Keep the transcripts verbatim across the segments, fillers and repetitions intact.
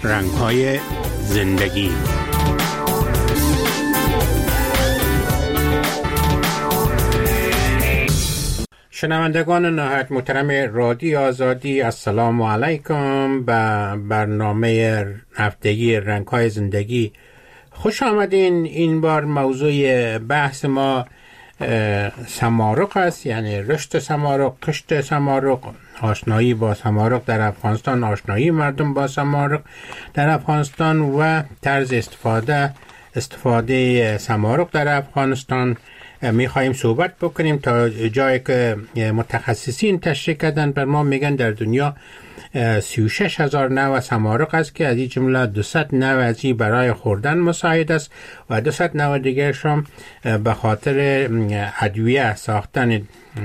رنگ‌های زندگی. شنوندگان نهایت محترم رادیو آزادی، السلام علیکم. به برنامه هفتگی رنگ‌های زندگی خوش آمدین. این بار موضوع بحث ما سمارق است، یعنی رشد سمارق، کشت سمارق، آشنایی با سمارق در افغانستان، آشنایی مردم با سمارق در افغانستان و طرز استفاده استفاده سمارق در افغانستان میخواییم صحبت بکنیم. تا جایی که متخصصین تشریح کردن بر ما میگن در دنیا سی و شش هزار نوع سمارق است که از این جمله دویست نوع از این برای خوردن مساعد است و دویست نوع دیگرش هم به خاطر ادویه ساختن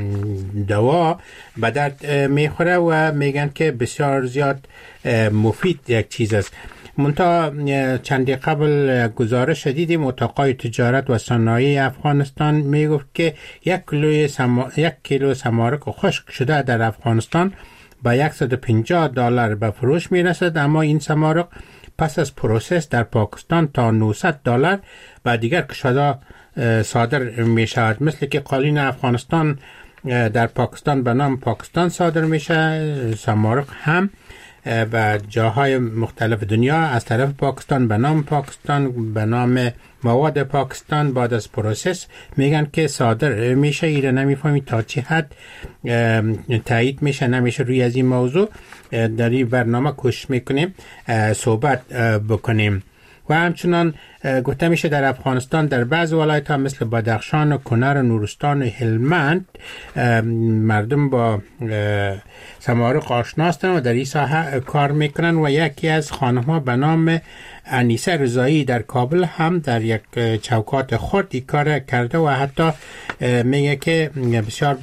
دوا به درد میخوره و میگن که بسیار زیاد مفید یک چیز است. منتها چندی قبل گزارش دیدیم اتاقای تجارت و صنایع افغانستان میگفت که یک کیلو سما... یک کیلو سمارق خشک شده در افغانستان با صد و پنجاه دلار به فروش میرسد، اما این سمارق پس از پروسس در پاکستان تا نهصد دلار و دیگر کشورها صادر می شود. مثل که قالین افغانستان در پاکستان به نام پاکستان صادر میشه، سمارق هم و جاهای مختلف دنیا از طرف پاکستان به نام پاکستان به نام مواد پاکستان بعد از پروسس میگن که صادر میشه. ایره نمیفهمی تا چه حد تایید میشه نمیشه. روی از این موضوع در این برنامه کوشش میکنیم صحبت بکنیم. و همچنان گفته میشه در افغانستان در بعض ولایت‌ها مثل بدخشان و کنر و نورستان و هلمند مردم با سمارق آشنا هستند و در این ساحه کار میکنن و یکی از خانم‌ها به نام انیسه رضایی در کابل هم در یک چوکات خرد این کار کرده و حتی میگه که بسیار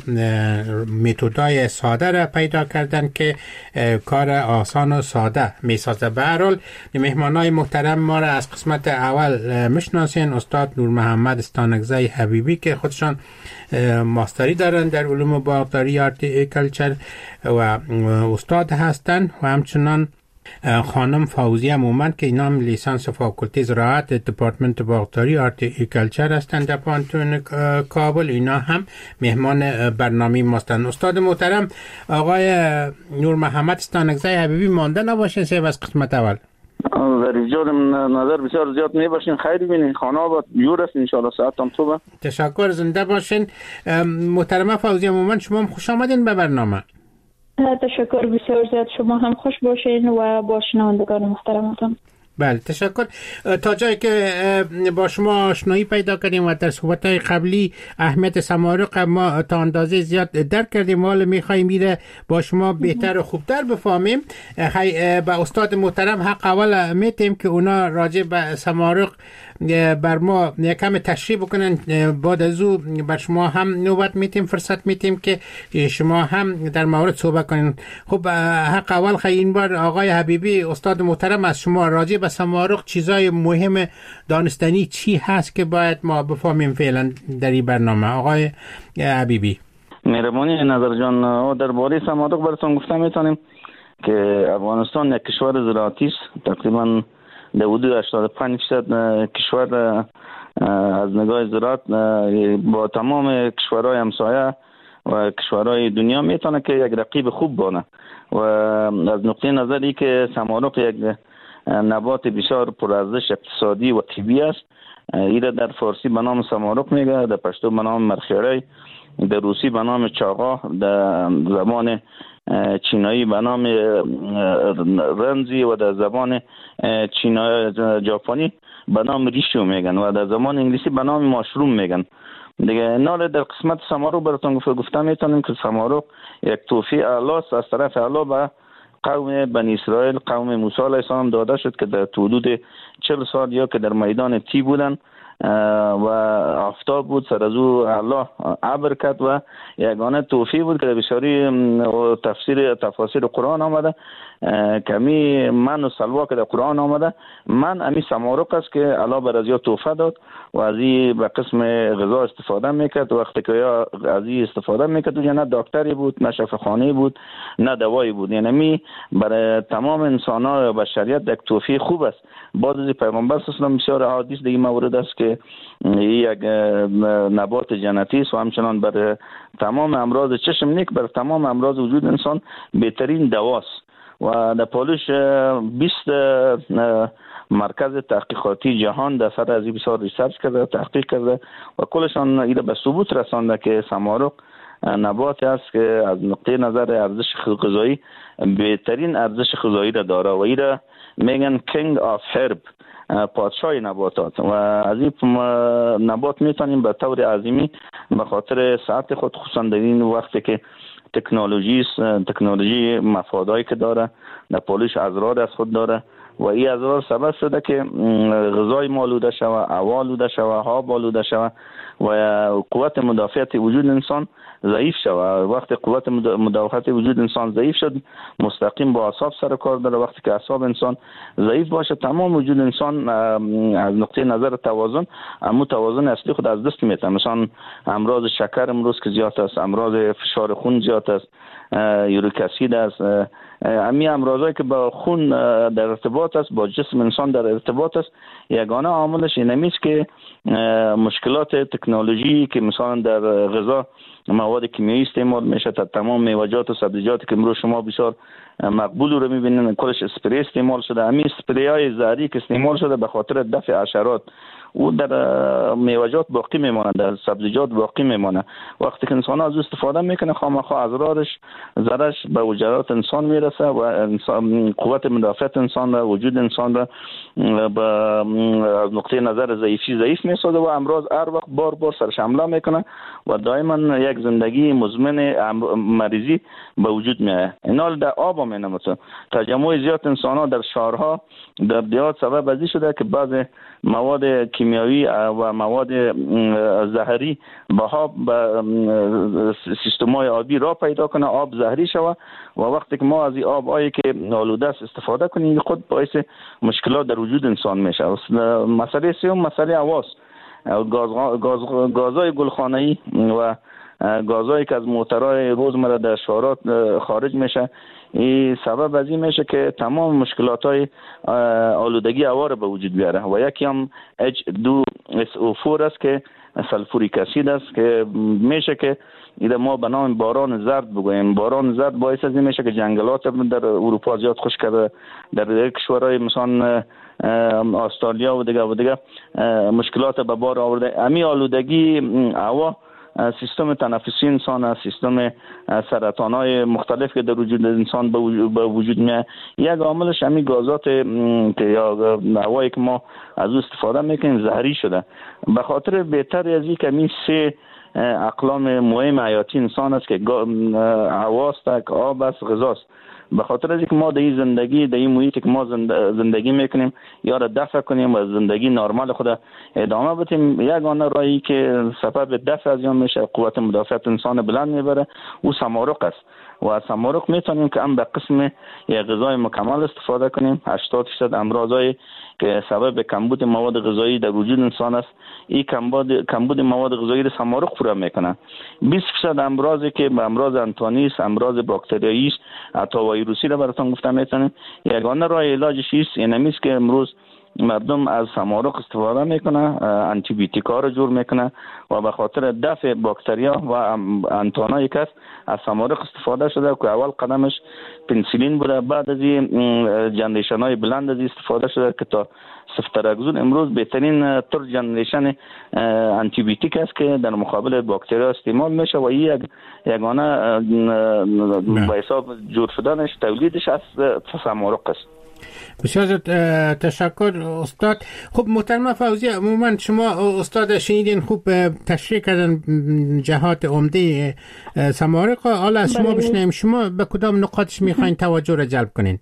متدای ساده را پیدا کردن که کار آسان و ساده میسازه. به هر حال مهمانای محترم ما را از قسمت اول میشناسین. استاد نور محمد استانکزی حبیبی که خودشان ماستری دارن در علوم باغداری هارتیکلچر و استاد هستن و همچنان خانم فوزیه مومند که اینا هم لیسانس فاکولته زراعت دپارتمنت باغداری هارتیکلچر هستند در پانتون کابل. اینا هم مهمان برنامه ماستن. استاد محترم آقای نور محمد استانکزی حبیبی مانده نباشین سه از قسمت اول. در ایجاد نظر بسیار زیاد میباشین. خیلی بینین خانه با جور است انشاءالله ساعتم خوبه. تشکر، زنده باشین. محترمه فوزیه مومند شما هم خوش آمدین به برنامه. تشکر بسیار زیاد. شما هم خوش باشین و با شنوندگان محترمتون. بله تشکر. تا جایی که با شما آشنایی پیدا کردیم و در صحبت‌های قبلی اهمیت سمارق ما تا اندازه زیاد درک کردیم، حالا می‌خوایم میره با شما بهتر و خوبتر بفهمیم. با استاد محترم حق اول میتیم که اونا راجع به سمارق بر ما یکم تشریح بکنن، بعد از او بر شما هم نوبت میتیم فرصت میتیم که شما هم در مورد صحبت کنین. خب حق اول خیلی این بار آقای حبیبی استاد محترم از شما راجع به سمارق چیزای مهم دانستنی چی هست که باید ما بفهمیم فعلا در این برنامه؟ آقای حبیبی. مهربانی نظر جان، درباره سمارق براتون گفتم میتونیم که افغانستان یک کشور زراعتی است. تقریبا در حدود هشتاد و پنج درصد کشور از نگاه زراعت با تمام کشورهای همسایه و کشورهای دنیا میتونه که یک رقیب خوب بانه و از نقطه نظری که سمارق یک نبات بسیار پرارزش اقتصادی و طبیعی است. ایره در فارسی به نام سمارق میگه، در پشتو به نام مرخیاری، در روسی به نام چاقا، در زبان چینایی به نام رنزی و در زبان چینایی ژاپنی به نام ریشو میگن و در زبان انگلیسی به نام ماشروم میگن. دیگه نال در قسمت سمارق براتون گفتم میتونیم که سمارق یک توفیق اعلی از طرف الله به قوم بنی اسرائیل، قوم موسی علیه السلام داده شد که در حدود چهل سال یا که در میدان تی بودن و آفتاب بود، سر از او الله ابر کرد و یگانه توفیق بود که بسیاری تفسیر تفاسیر قرآن آمده، کمی من و سلوا که در قرآن آمده. من امی سمارق است که الله بر از یا توفه داد و از این به قسم غذا استفاده میکرد. وقتی که از این استفاده میکرد نه دکتری بود، نه شفاخانه بود، نه دوایی بود. یعنی می برای تمام انسان ها و بشریت یک توفیق خوب است. بعد از پیغمبر صلی الله علیه و بسیار احادیث دیگه مورد است که یک نبات جنتی است و همچنان برای تمام امراض چشم نیک، برای تمام امراض وجود انسان بهترین دواست. و در پالوش بیست مرکز تحقیقاتی جهان در سر از این بسیار ریسرچ کرده، تحقیق کرده و کلشان ایده به ثبوت رسانده که سمارق نبات است که از نقطه نظر ارزش غذایی بهترین ارزش غذایی را داره و ایده میگن کینگ آف هرب، پادشاه نباتات. و از این نبات میتونیم به طور عظیمی به خاطر صحت خود، خصوصا در این وقتی که تکنولوژی تکنولوژی مفادایی که داره، در پالوش اضرار از خود داره و این اضرار سبب شده که غذای ما آلوده شوه، هوا آلوده شوه، آب آلوده شوه و قوت مدافعت وجود انسان ضعیف شوه. وقتی قوت مدافعت وجود انسان ضعیف شد، مستقیم با اعصاب سر کار داره. وقتی که اعصاب انسان ضعیف باشه، تمام وجود انسان از نقطه نظر توازن، اما توازن اصلی خود از دست میده. مثلا امراض شکر امروز که زیاد است، امراض فشار خون زیاد است، یوریک اسید است، امی امراضایی که با خون در ارتباط است، با جسم انسان در ارتباط است، یگانه عاملش اینمی است که مشکلات تکنولوژی که مثلا در غذا مواد کیمیایی استعمال میشه، تا تمام میوه‌جات و سبزیجاتی که امروز شما بسیار مقبول رو میبینین کلش اسپری استعمال شده. امی اسپری های زهری که استعمال شده به خاطر دفع حشرات، او در میوه‌جات باقی میمونه، در سبزیجات باقی میمونه. وقتی که انسان از استفاده میکنه، خامخا اضرارش ضررش به وجرات انسان میرسه و انسان قوت مدافعت انسان را، وجود انسان را به نقطه نظر ضعیفی ضعیف میسازه و امراض هر وقت بار بار سرش حمله میکنه و دائما یک زندگی مزمن مریضی به وجود میاد. اینا در آب هم اینه، تجمع زیاد انسان ها در شهرها در دیات سبب ازی شده که بعض مواد کیمیایی و مواد زهری به سیستم‌های آبی را پیدا کنه، آب زهری شود و وقتی که ما از این آب هایی که آلوده است استفاده کنیم، خود باعث مشکلات در وجود انسان میشه. مسئله سوم مسئله هواست، گاز گاز گازهای گلخانه‌ای و گازهایی که از موترهای روزمره در شهرات خارج میشه، این سبب از این میشه که تمام مشکلات های آلودگی هوا را به وجود بیاره. و یکی هم اچ دو اس او فور است که سلفوریک اسید است که میشه که ایده ما به نام باران زرد بگوییم. باران زرد باعث از این میشه که جنگلات در اروپا زیاد خشک کرده، در کشورهای مثلا استرالیا و دیگه و دیگه مشکلات به بار آورده. امی آلودگی هوا سیستم تنفسی انسان است، سیستم سرطان های مختلف که در وجود انسان به وجود میاد، یک عاملش همین گازات که یا هوایی که ما از او استفاده میکنیم زهری شده. به خاطر بهتر از این که همین سه اقلام مهم حیاتی انسان است که هواست، آب است، غذاست. به خاطر از اینکه ما در این زندگی در این محیطی که ما زندگی میکنیم یا را دفع کنیم و زندگی نرمال خود ادامه بدیم، یگانه راهی که سبب دفع از آن میشه، قوت مدافعت انسان بلند میبره، او سمارق است. و از سمارق میتونیم که هم به قسم یک غذای مکمل استفاده کنیم. هشتاد درصد امراضایی که سبب کمبود مواد غذایی در وجود انسان است، این کمبود کمبود مواد غذایی را سمارق پورا میکنه. بیست درصد امراضی که به امراض انتانیس، امراض باکتریایی است، حتی ویروسی را براتون گفتم میتونیم. یگانه راه علاجش است، اینمی است که امروز مردم از سمارق استفاده میکنه، آنتی بیوتیکا رو جور میکنه و به خاطر دفع باکتریا و انتانایی که از سمارق استفاده شده که اول قدمش پنسیلین بوده، بعد از این جنریشن های بلند از استفاده شده که تا سفتراکزون امروز بهترین تر جنریشن آنتی بیوتیک است که در مقابل باکتریا استعمال میشه و این یگانه به حساب جور شدنش تولیدش از سمارق است. بسیار تشکر استاد. خب محترم فوزی، عموما شما استاد شنیدین خوب تشریح کردن جهات عمده سمارق. حالا از شما بشنویم، شما به کدام نقاطش میخواین توجه را جلب کنین؟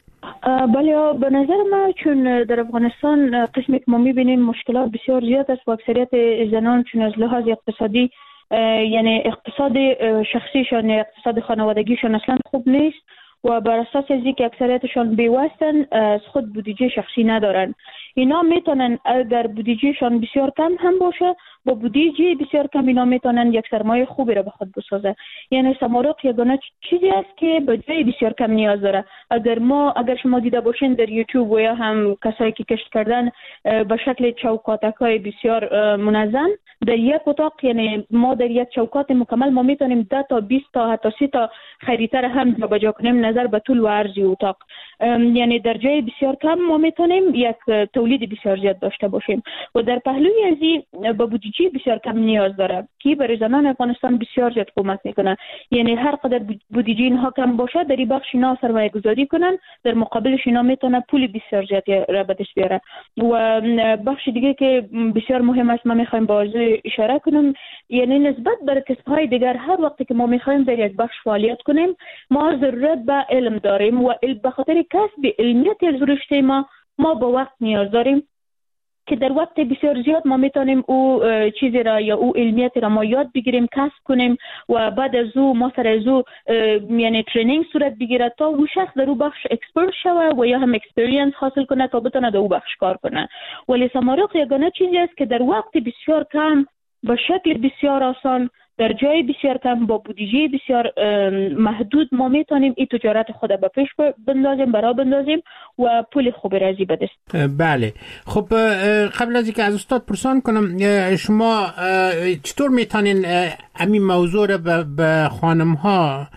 بله، به نظر من چون در افغانستان قسمی که ما میبینیم مشکلات بسیار زیاد است و اکثریت زنان چون از لحاظ اقتصادی یعنی اقتصاد شخصیشان یا اقتصاد خانوادگیشان اصلا خوب نیست و بر اساس از اینکه اکثریتشان بی‌واسطن از خود بودجه شخصی ندارن. اینا میتونن اگر بودجهشان بسیار کم هم باشه با بودجه بسیار کم اینا میتونن یک سرمایه خوبی را به خود بسازه. یعنی سمارق یگانه چیزی است که به جای بسیار کم نیاز داره. اگر ما اگر شما دیده باشین در یوتیوب و یا هم کسایی که کشت کردن به شکل چوکاتکای بسیار منظم در یک اتاق، یعنی ما در یک چوکات مکمل ما میتونیم ده تا بیست تا حتی سی تا خریطه را هم جابجا کنیم نظر به طول و عرض اتاق. یعنی در جای بسیار کم ما میتونیم یک تولید بسیار زیاد داشته باشیم و در پهلوی از این به بودجه بسیار کم نیاز داره که برای زنان افغانستان بسیار زیاد کمک میکنه. یعنی هر قدر بودجه اینها کم باشه در این بخش اینا سرمایه گذاری کنن، در مقابلش اینا میتونه پول بسیار زیادی را به دست بیاره. و بخش دیگه که بسیار مهم است ما میخوایم باز اشاره کنم، یعنی نسبت بر کسب‌های دیگر هر وقتی که ما میخوایم در یک بخش فعالیت کنیم ما ضرورت به علم داریم و به خاطر کسب علمیت از رشته ما ما به وقت نیاز داریم که در وقت بسیار زیاد ما میتونیم او چیزی را یا او علمیت را ما یاد بگیریم، کسب کنیم و بعد از او ما سر از او یعنی ترینینگ صورت بگیره تا او شخص در او بخش اکسپرت شوه و یا هم اکسپریانس حاصل کنه تا بتونه در او بخش کار کنه. ولی سمارق یگانه چیزی است که در وقت بسیار کم به شکل بسیار آسان در جای بسیار کم با بودجه بسیار محدود ما میتونیم این تجارت خود به پیش بندازیم، برا بندازیم و پول خوبی رازی به دست. بله. خب قبل از اینکه از استاد پرسان کنم، شما چطور میتونین همین موضوع رو به خانم ها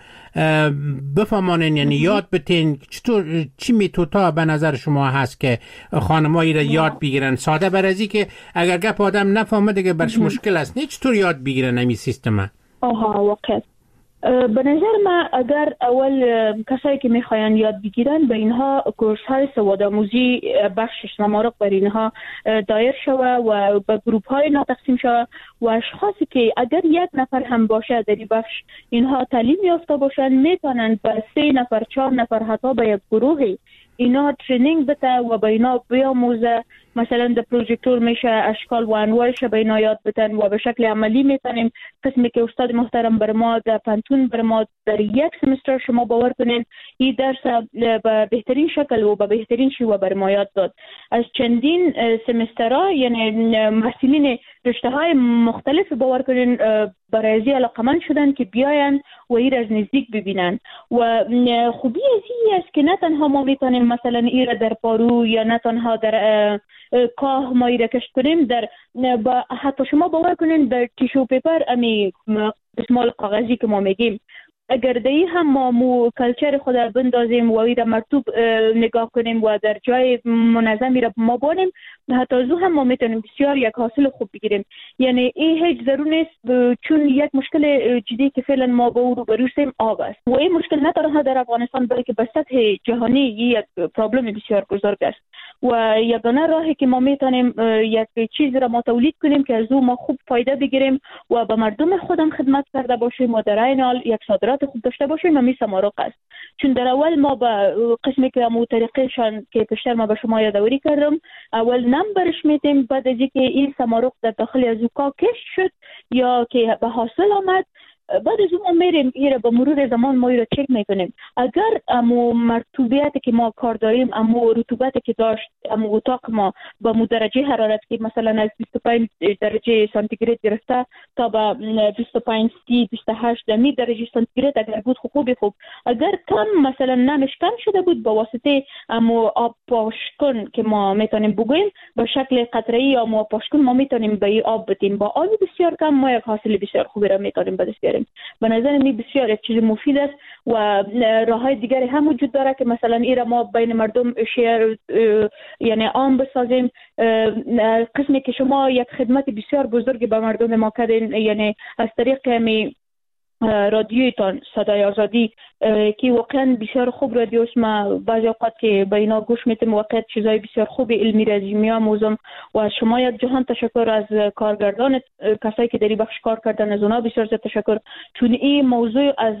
بفهمانین، یعنی یاد بتین؟ چطور چی میتوتا به نظر شما هست که خانمایی را یاد بگیرن؟ ساده برازی که اگر گپ آدم نفهمه دیگه برش مشکل است، نه چطور یاد بگیرن همین سیستم؟ آها واقعا به نظر من اگر اول کسایی که میخواین یاد بگیرن به اینها کورس های سوادآموزی بخش سمارق بر اینها دایر شوه و به گروپ های اینا تقسیم شوه و اشخاصی که اگر یک نفر هم باشه در این بخش اینها تعلیم یافته باشن میتونن به سه نفر چهار نفر حتی به یک گروهی اینا ترینینگ بده و به اینا بیاموزه. مثلا در پروژکتور میشه اشکال و انواعش به اینا یاد بدن و به شکل عملی میتونیم قسمی که استاد محترم بر ما در پنتون بر ما در یک سمستر شما باور کنین این درس به بهترین شکل و به بهترین شیوه بر ما یاد داد. از چندین سمسترها یعنی محصلین رشته های مختلف باور کنین برای ازی علاقمند شدن که بیاین و این از نزدیک ببینن و خوبی ازی است که نه تنها ما میتونیم مثلا این را در پارو یا نه تنها در کاه ما ایره کشت کنیم، در با حتی شما باور کنین در تیشو پیپر امی دستمال کاغذی که ما میگیم اگر دهی هم ما مو کلچر خود بندازیم و ایره مرتوب نگاه کنیم و در جای منظمی را ما بانیم حتی از او هم ما میتونیم بسیار یک حاصل خوب بگیریم. یعنی این هیچ ضرور نیست چون یک مشکل جدی که فعلا ما با او رو بروسیم آب است و این مشکل نه تنها در افغانستان بلکه به سطح جهانی یک پرابلم بسیار بزرگ است و یگانه راهی که ما میتونیم یک چیز را ما تولید کنیم که از او ما خوب فایده بگیریم و به مردم خودم خدمت کرده باشیم و در این حال یک صادرات خوب داشته باشیم همین سمارق است. چون در اول ما با قسمی که همون طریقشان که پیشتر ما به شما یادآوری کردم اول نم برش میدیم، بعد از اینکه این سمارق در داخل از اوکا کشت شد یا که به حاصل آمد بعد از اون میریم ایره به مرور زمان ما ایره چک میکنیم اگر امو مرطوبیتی که ما کار داریم امو رطوبتی که داشت امو اتاق ما با مو درجه حرارت که مثلا از بیست و پنج درجه سانتیگراد گرفته تا به بیست و پنج سی بیست و هشت می درجه سانتیگراد اگر بود خوبی خوب اگر کم مثلا نمش کم شده بود با واسطه امو آب پاشکن که ما میتونیم بگویم به شکل قطره‌ای یا ما پاشکن ما میتونیم به این آب بدیم با آب بسیار کم ما یک حاصل بسیار خوبی را میتونیم به دست بیاریم. به نظر من بسیار یک چیز مفید است و راههای دیگری هم وجود داره که مثلا ایرا ما بین مردم شیر یعنی عام بسازیم. قسمی که شما یک خدمت بسیار بزرگی به مردم ما کردین یعنی از طریق می رادیویتان صدای آزادی که واقعا بسیار خوب رادیوست. ما بعضی اوقات که به اینا گوش میتم واقعا چیزای بسیار خوب علمی رازی میآموزم و از شما یک جهان تشکر، از کارگردان کسایی که در این بخش کار کردن از اونا بسیار زیاد تشکر، چون این موضوع از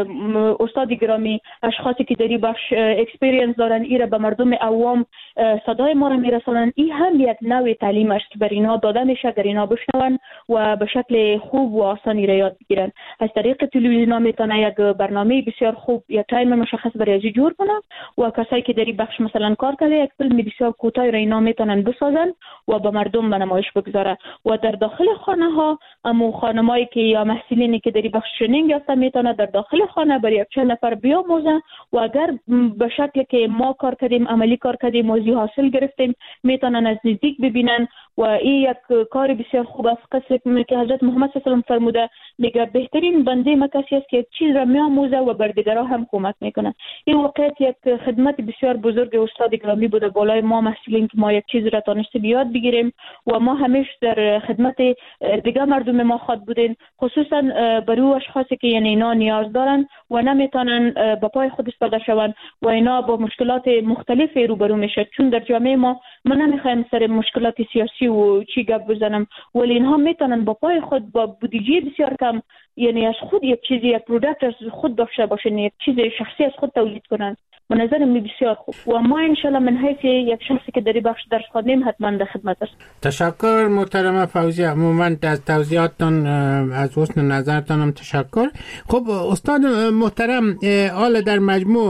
استاد گرامی اشخاصی که در این بخش اکسپریانس دارن ایره به مردم عوام صدای ما را میرسونن. این هم یک نوع تعلیم است که بر اینا داده میشه، در اینا بشنون و به شکل خوب و آسانی را یاد بگیرن. از طریق تلویزیون میتونه یک برنامه بسیار خوب یا تایم مشخص برای ازی جور کنن و کسایی که در این بخش مثلا کار کرده یک فیلم بسیار کوتاه را اینا میتونن بسازن و به مردم به نمایش بگذاره. و در داخل خانه ها امو خانمایی که یا محصلینی که در این بخش ترینینگ یافته میتونه در داخل خانه برای یک چند نفر بیاموزن و اگر به شکلی که ما کار کردیم عملی کار کردیم موضوع حاصل گرفتیم میتونن از نزدیک ببینن و این یک کار بسیار خوب است. قصه که حضرت محمد صلی الله علیه و آله فرموده میگه بهترین بنده ما کسی است که یک چیز را میآموزه و بر دیگران هم کمک میکنه. این واقعیت یک خدمت بسیار بزرگ استاد گرامی بوده بالای ما محصلین که ما یک چیز را تانسته بیاد بگیریم و ما همیشه در خدمت دیگه مردم ما خود بودیم، خصوصا برای اشخاصی که یعنی اینا نیاز دارن و نمیتونن به پای خود ایستاده شون و اینا با مشکلات مختلفی روبرو میشه. چون در جامعه ما من نمیخوایم سر مشکلات سیاسی و چی گپ بزنم، ولی اینها میتونن با پای خود با بودجه بسیار کم یعنی از خود یک چیزی یک پروداکت از خود داشته باشن، یک چیز شخصی از خود تولید کنن. به نظر من بسیار خوب و ما انشالله من حیث یک شخصی که در بخش درس خواندیم حتما در خدمت است. تشکر محترمه فوزیه، عموما از توضیحاتتان از حسن نظرتان هم تشکر. خب استاد محترم، حالا در مجموع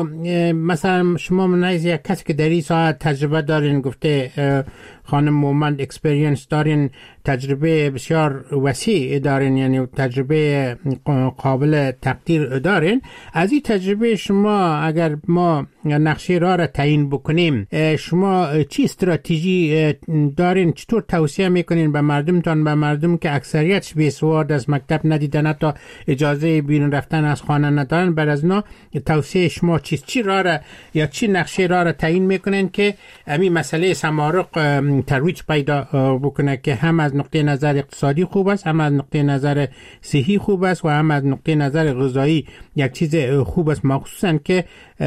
مثلا شما من حیث یک کسی که در این ساعت تجربه دارین، گفته خانم مومند اکسپریانس دارین، تجربه بسیار وسیع دارین، یعنی تجربه قابل تقدیر دارین. از این تجربه شما اگر ما نقشه راه را تعیین بکنیم، شما چی استراتژی دارین؟ چطور توصیه میکنین به مردمتان، به مردم که اکثریتش بیسواد از مکتب ندیدن، حتی اجازه بیرون رفتن از خانه ندارن، بر از اینا توصیه شما چیست؟ چی راه را یا چی نقشه راه را تعیین میکنین که همین مسئله سمارق ترویج پیدا بکنه که هم از نقطه نظر اقتصادی خوب است، هم از نقطه نظر صحی خوب است و هم از نقطه نظر غذایی یک چیز خوب است، مخصوصا که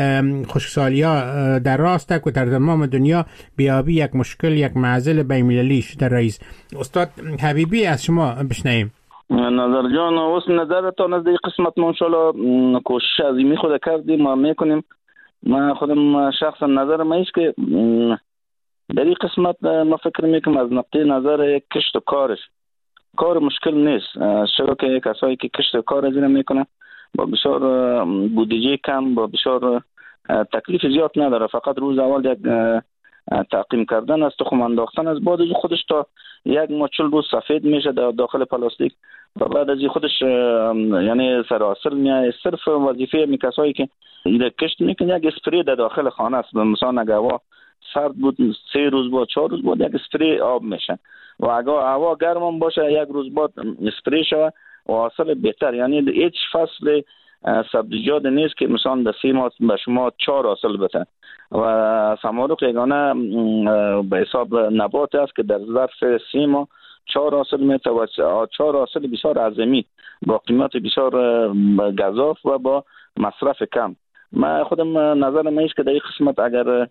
خشکسالی‌ها در راست است و در تمام دنیا بیابی یک مشکل، یک معضل بین‌المللی شده. رئیس استاد حبیبی از شما بشنویم. نظر جان، واسه نظرتون از این قسمت ما ان شاء الله کوشش عظیمی خود کردیم ما میکنیم. من خودم شخصا نظر ما است که در این قسمت ما فکر میکنم از نقطه نظر کشت و کارش کار مشکل نیست. چرا که کسایی که کشت و کار از این میکنن با بسیار بودجه کم با بسیار تکلیف زیاد نداره، فقط روز اول یک تعقیم کردن از تخم انداختن از بعد از خودش تا یک مچل روز سفید میشه در داخل پلاستیک و بعد از خودش یعنی سراسر میاد. صرف وظیفه می کسایی که ایده کشت میکنه یک اسپری در داخل خانه است. مثلا اگه هوا سرد بود سه روز بعد چهار روز بعد یک اسپری آب میشه و اگه هوا گرم باشه یک روز بعد اسپری شود و حاصل بهتر. یعنی هیچ فصل سبزیجات نیست که مثلا در سه ماه به شما چهار حاصل بده و سمارق یگانه به حساب نبات است که در ظرف سه ماه چهار حاصل میده و چهار حاصل بسیار عظیمی با قیمت بسیار گزاف و با مصرف کم. من خودم نظر من است که در این قسمت اگر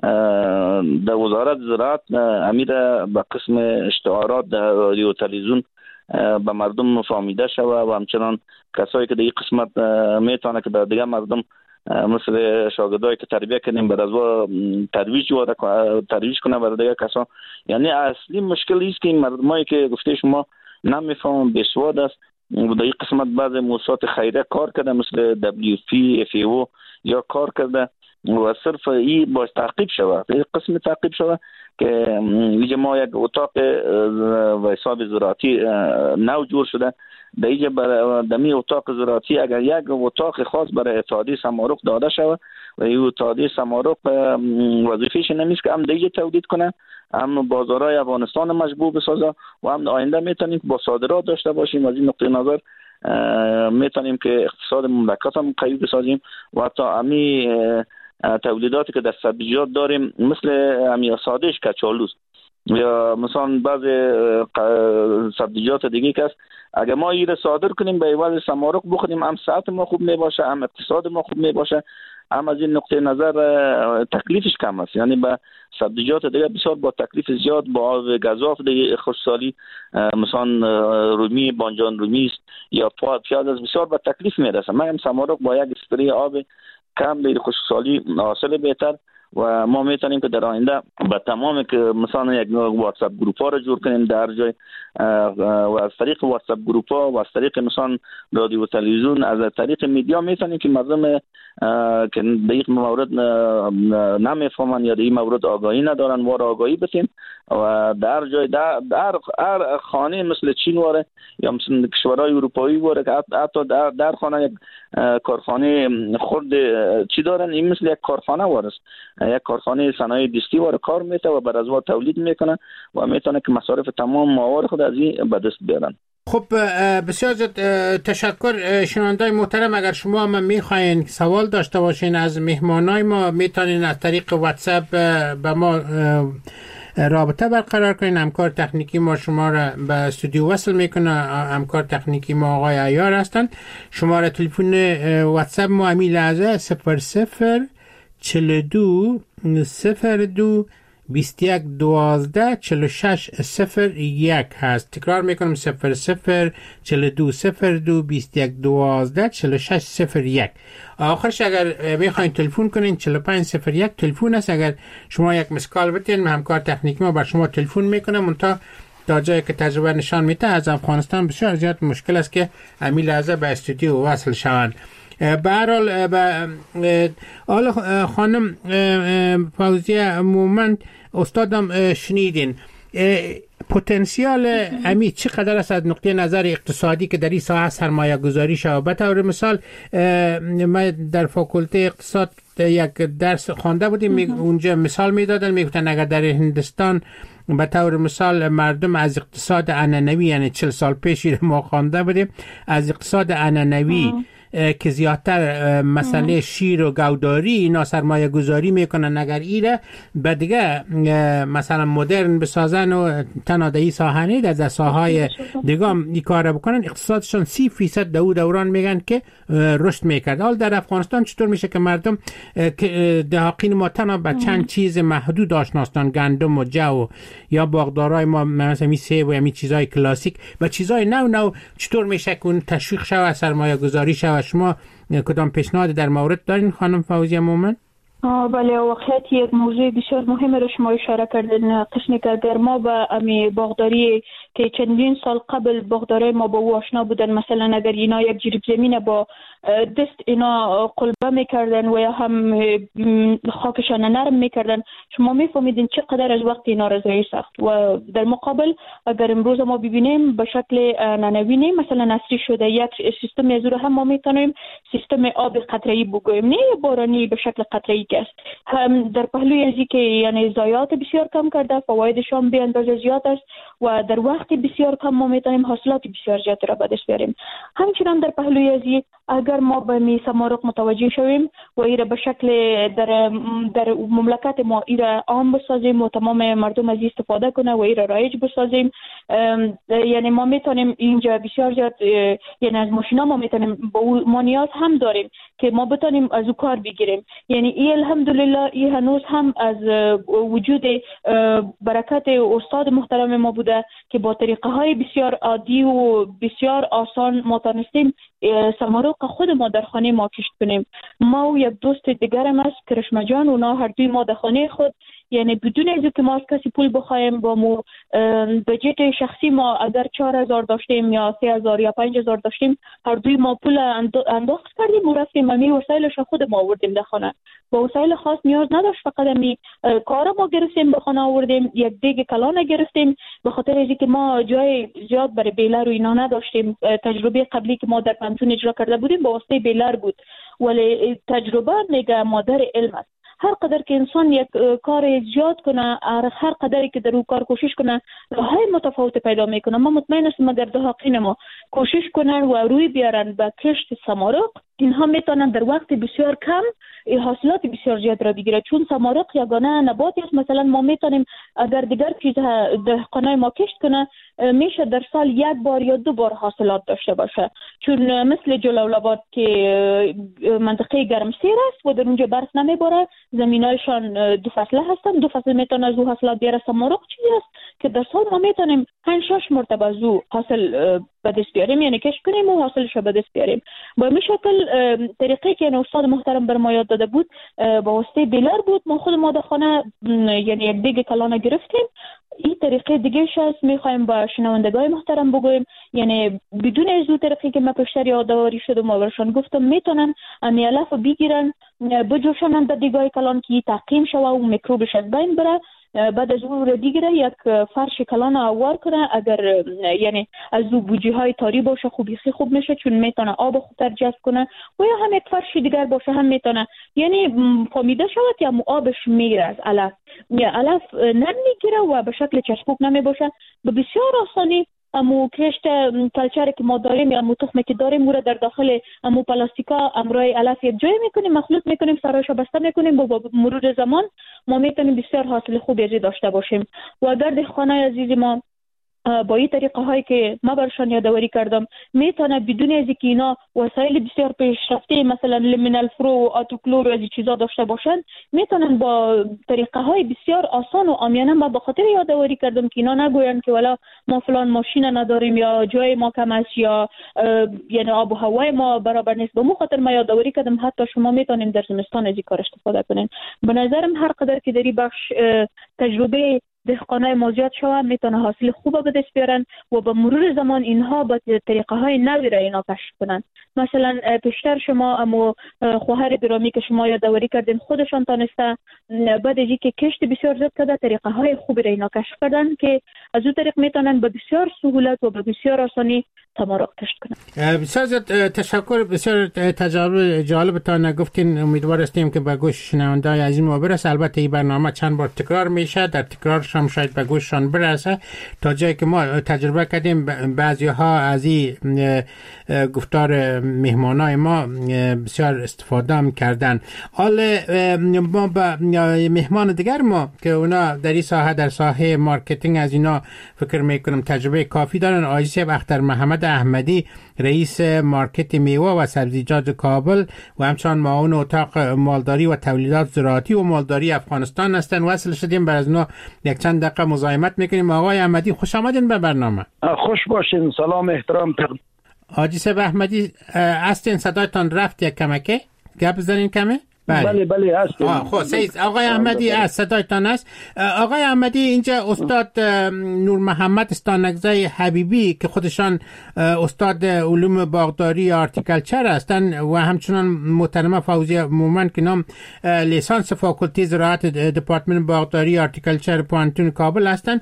در وزارت زراعت امیر به قسم اشتهارات در رادیو تلویزیون به مردم فهمیده شود و همچنان کسایی که در این قسمت میتونه که در دیگه مردم مثل شاگردایی که تربیت کنیم بر از ترویج و ترویج کنه بر دیگه کسا. یعنی اصلی مشکل است که این مردمایی که گفته شما نمیفهمن بیسواد است و در این قسمت بعض مؤسسات خیریه کار کرده مثل دبلیو پی، اف ای او یا کار کرده و صرف این باید تعقیب شود. این قسم تعقیب شود که اینجا ما یک اتاق و حساب زراعتی نو جور شده در اینجا برای دمی اتاق زراعتی اگر یک اتاق خاص برای اتحادیه سمارق داده شود و این اتحادیه سمارق وظیفه‌اش نمیست که هم در اینجا تولید کنه، هم بازارهای افغانستان مشبوع بسازه و هم آینده میتونیم با صادرات داشته باشیم. از این نقطه نظر میتونیم که اقتصاد مملکت هم قوی بسازیم و حتی امی تولیداتی که در سبزیجات داریم مثل امی سادهش کچالوست یا مثلا بعض سبزیجات دیگه که است اگر ما این صادر کنیم به عوض سمارق بخوریم، هم صحت ما خوب می باشه، هم اقتصاد ما خوب می باشه، هم از این نقطه نظر تکلیفش کم است. یعنی به سبزیجات دیگه بسیار با تکلیف زیاد، با گزاف دیگه خوشسالی، مثلا رومی بانجان رومی است یا پیاز از بسیار با تکلیف میرسه. من هم سمارق با یک اسپری آب کم به خوشسالی حاصل بهتر و ما میتونیم که در آینده به تمام که مثلا یک واتساپ گروپ ها را جور کنیم در جای و از طریق واتساپ گروپ ها و از طریق مثلا رادیو و تلویزیون، از طریق میدیا میتونیم که مردم که به این مورد نمیفهمن یا در این مورد آگاهی ندارن ما را آگاهی بتیم و در جای در در هر خانه مثل چین واره یا مثل کشورهای اروپایی واره که حتی در در خانه یک کارخانه خرد چی دارن، این مثل یک کارخانه واره، یک کارخانه صنایع دستی واره کار میته و بر از وا تولید میکنه و میتونه که مصارف تمام موارد خود از این به دست بیارن. خب بسیار زیاد تشکر شنوندای محترم. اگر شما هم میخواین سوال داشته باشین از مهمانای ما میتونین از طریق واتساپ به ما رابطه برقرار کنین. همکار تکنیکی ما شما را به استودیو وصل میکنه. همکار تکنیکی ما آقای عیار هستن. شماره تلفن واتساپ ما همین لحظه صفر صفر چهل و دو صفر دو بیست و یک دوازده چهل و شش صفر یک هست. تکرار میکنم صفر صفر چهل و دو صفر دو بیست و یک دوازده چهل و شش صفر یک. آخرش اگر میخواین تلفن کنین چهل و پنج صفر یک تلفن است. اگر شما یک مسکال بتین همکار تکنیکی ما بر شما تلفن میکنه. منتها تا جایی که تجربه نشان میده از افغانستان بسیار زیاد مشکل است که امی لحظه به استودیو وصل شوند. به هر حال حالا خانم فوزیه مومند استادم شنیدین پتانسیال امی چقدر است از نقطه نظر اقتصادی که در این ساحه سرمایه گذاری شود. به طور مثال ما در فاکولته اقتصاد یک درس خوانده بودیم، اونجا مثال میدادن میگفتن اگر در هندستان به طور مثال مردم از اقتصاد عنعنوی، یعنی چهل سال پیش ما خوانده بودیم، از اقتصاد عنعنوی که زیادتر مسئله شیر و گوداری اینا سرمایه گذاری میکنن، اگر ایره به دیگه مثلا مدرن بسازن و تنادهی ساحنی در ساهای دیگه ای کار بکنن، اقتصادشون سی فیصد دو دوران میگن که رشد میکرد. حال در افغانستان چطور میشه که مردم دهاقین ما تنها به چند چیز محدود آشناستان، گندم و جو یا باغدارای ما مثلا می سیب و می چیزای کلاسیک و چیزای نو نو چطور میشه که اون تشویق شود سرمایه گذاری شود؟ شما کدام پیشنهاد در مورد دارین خانم فوزیه مومند؟ بله، واقعیت یک موضوع بسیار مهم را شما اشاره کردین. قسمی که اگر ما به امی باغداری که چندین سال قبل باغدارای ما با او آشنا بودن، مثلا اگر اینا یک جریب زمین با دست اینا قلبه میکردن و یا هم خاکشان نرم میکردن، شما میفهمیدین چقدر از وقت اینا رضایی سخت. و در مقابل اگر امروز ما ببینیم به شکل ننوینه مثلا نصری شده یک سیستم از رو هم ما میتونیم سیستم آب قطره‌ای بگوییم، نه بارانی به شکل قطره‌ای که است. هم در پهلوی ازی که یعنی ضایعات بسیار کم کرده، فوایدش هم به اندازه زیاد است و در وقت بسیار کم ما میتونیم حاصلات بسیار زیاد را به دست بیاریم. همچنین در پهلوی ازی اگر ما به می سمارق متوجه شویم و ایره به شکل در در مملکت ما ایره عام بسازیم و تمام مردم از استفاده کنه و ایره رایج بسازیم، یعنی ما میتونیم اینجا بسیار زیاد یعنی از ماشینا ما میتونیم ما نیاز هم داریم که ما بتونیم از او کار بگیریم. یعنی این الحمدلله این هنوز هم از وجود برکت استاد محترم ما بوده که با طریقه های بسیار عادی و بسیار آسان ما تونستیم سمارق خود ما در خانه ما کشت کنیم. ما و یک دوست دیگرم است کرشمه جان، اونا هر دوی ما در خانه خود یعنی بدون از که ما از کسی پول بخوایم با مو بجت شخصی ما اگر چهار هزار داشتیم یا سه هزار یا پنج هزار داشتیم، هر دوی ما پول انداخت کردیم و رفتیم امی وسایلش خود ما آوردیم در خانه. با وسایل خاص نیاز نداشت، فقط امی کار ما گرفتیم به خانه آوردیم، یک دیگ کلان گرفتیم به خاطر اینکه ما جای زیاد برای بیلر و اینا نداشتیم. تجربه قبلی که ما در پنتون اجرا کرده بودیم با واسطه بیلر بود، ولی تجربه میگه مادر علم است. هر قدر که انسان یک کار زیاد کنه، هر قدری که در اون کار کوشش کنه، راههای متفاوت پیدا میکنه. ما مطمئن هستم اگر دهاقین ما کوشش کنن و روی بیارن به کشت سمارق، اینها میتونن در وقت بسیار کم حاصلات بسیار زیاد را بگیره، چون سمارق یگانه نباتی است. مثلا ما میتونیم اگر دیگر چیز دهقانای ما کشت کنه میشه در سال یک بار یا دو بار حاصلات داشته باشه، چون مثل جلال آباد که منطقه گرمسیر است و در اونجا برف نمیباره، زمینایشان دو فصله هستن، دو فصل میتونه از او حاصلات بیاره. سمارق چیزی است که در سال ما میتونیم پنج شش مرتبه از او حاصل به دست بیاریم، یعنی کشت کنیم و حاصلش به دست بیاریم. با این شکل طریقی که استاد محترم بر ما یاد داده بود با واسطه بیلر بود. ما خود ما در خانه یعنی یک دیگه کلانه گرفتیم. این طریقه دیگه است میخوایم با شنوندگان محترم بگویم، یعنی بدون از اون طریقی که ما پیشتر یادآوری شد و ما برشان گفتم میتونن امی علف بگیرن بجوشانن در دیگه کلان که تعقیم شوه و میکروبش از بین بره. بعد از اون رو دیگره یک فرش کلان آوار کنه، اگر یعنی از او بوجی های تاری باشه خوبی خی خوب میشه، چون میتونه آب خوبتر جذب کنه. و یا هم یک فرش دیگر باشه هم میتونه یعنی فامیده شود یا آبش میگیره از علف، یا علف نمیگیره و به شکل چسبوک نمی باشه. به بسیار آسانی امو کشت کلچری که ما داریم یا امو تخمی که داریم او را در داخل امو پلاستیکا امروی علف یک جای میکنیم، مخلوط میکنیم، سرایشو بسته میکنیم و با مرور زمان ما میتونیم بسیار حاصل خوبی ازی داشته باشیم. و اگر دهقانای عزیز ما با این طریقه هایی که ما برشان یادآوری کردم میتونه بدون از اینکه اینا وسایل بسیار پیشرفته مثلا لمینال فرو و آتوکلور و از این چیزا داشته باشن، میتونن با طریقه های بسیار آسان و عامیانه. ما به خاطر یادآوری کردم که اینا نگوین که والا ما فلان ماشین نداریم یا جای ما کم است یا یعنی آب و هوای ما برابر نیست. به مو خاطر ما یادآوری کردم حتی شما میتونین در زمستان از این کار استفاده کنین. به نظرم هر قدر که داری بخش تجربه دهقانای ما زیاد شوند میتونه حاصل خوب به دست بیارن و به مرور زمان اینها با طریقه های نوی را اینا کشف کنن. مثلا پیشتر شما امو خواهر گرامی که شما یادآوری کردین خودشان تانسته بعد از اینکه کشت بسیار زیاد کرده طریقه های خوبی را اینا کشف کردن که از اون طریق میتونن به بسیار سهولت و به بسیار آسانی تمارق کشت کنن. بسیار تشکر، بسیار تجربه جالبتان گفتین. امیدوار هستیم که به گوش شنونده‌های عزیز ما برسه. البته این برنامه چند بار تکرار میشه، در تکرار هم شاید به گوششان برسه تا جایی که ما تجربه کردیم. بعضی ها از این گفتار مهمانای ما بسیار استفاده هم کردن. حال ما با مهمان دیگر ما که اونا در این ساحه در ساحه مارکتینگ از اینا فکر میکنم تجربه کافی دارن. آقای صاحب اختر محمد احمدی رئیس مارکت میوه و سبزیجات کابل و همچنان معاون اتاق مالداری و تولیدات زراعتی و مالداری افغانستان هستند. وصل شدیم، بر از اونا یک چند دقیقه مزاحمت میکنیم. آقای احمدی خوش آمدین به برنامه. خوش باشین. سلام احترام. حاجی صاحب احمدی هستین؟ صدایتان رفت یک کمکه گپ بزنین کمه؟ بله بله هستیم. خب سید آقای احمدی از صدایتان است. آقای احمدی اینجا استاد نور محمد استانگزای حبیبی که خودشان استاد علوم باغداری آرتیکلچر هستند و همچنان محترمه فوزیه مومن که نام لیسانس فاکولتی زراعت دپارتمان باغداری آرتیکلچر پوانتون کابل هستند،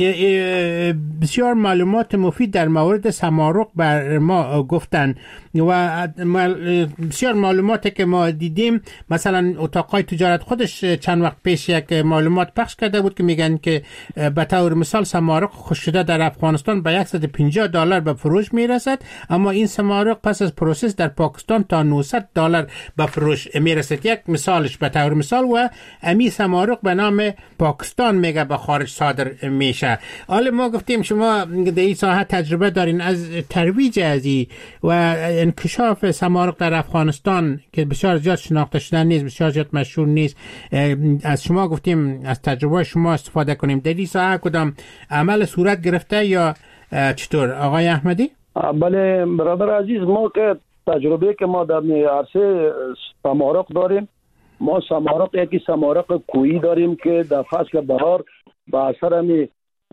بسیار معلومات مفید در مورد سمارق بر ما گفتن و بسیار معلوماتی که ما دیدیم. مثلا اتاقای تجارت خودش چند وقت پیش یک معلومات پخش کرده بود که میگن که به طور مثال سمارق خشک شده در افغانستان به صد و پنجاه دلار به فروش میرسد، اما این سمارق پس از پروسس در پاکستان تا نهصد دلار به فروش میرسد. یک مثالش به طور مثال و امی سمارق به نام پاکستان میگه به خارج صادر میشه. حالا ما گفتیم شما در این ساحه تجربه دارین از ترویج ازی و انکشاف سمارق در افغانستان که بسیار زیاد شناخته شده نیست، بسیار زیاد مشهور نیست. از شما گفتیم از تجربه شما استفاده کنیم. در این ساحه کدام عمل صورت گرفته یا چطور آقای احمدی؟ بله برادر عزیز، ما که تجربه که ما در عرصه سمارق داریم، ما سمارق یکی سمارق کویی داریم که در فصل بهار به اثر می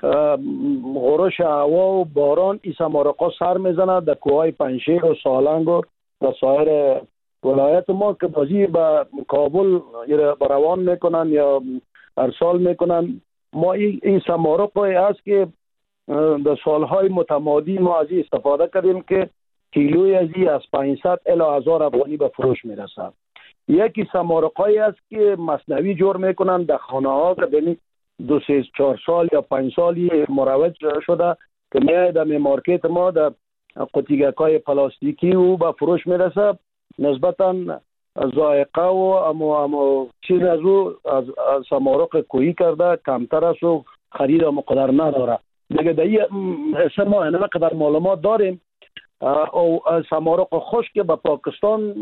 غرش هوا و باران این سمارق‌ها سر میزنه در کوههای پنشیر و سالنگ و سایر ولایت ما که بازی به کابل روان میکنن یا ارسال میکنن. ما این سمارق هایی هست که در سالهای متمادی ما از این استفاده کردیم که کیلوی از این از پانصد الی هزار افغانی به فروش میرسد. یکی سمارق هایی هست که مصنوی جور میکنن در خانه ها که بینی دو سه چهار سال یا پنج سالی مروج شده که میاد در مارکت ما در قطیگک های پلاستیکی و به فروش میرسه نسبتاً ذائقه و اما اما چیز از او از, از سمارق کوهی کرده کمتر است و خرید مقدر نداره. دیگه در این حصه ما اینه قدر معلومات داریم. او سمارق خشک به پاکستان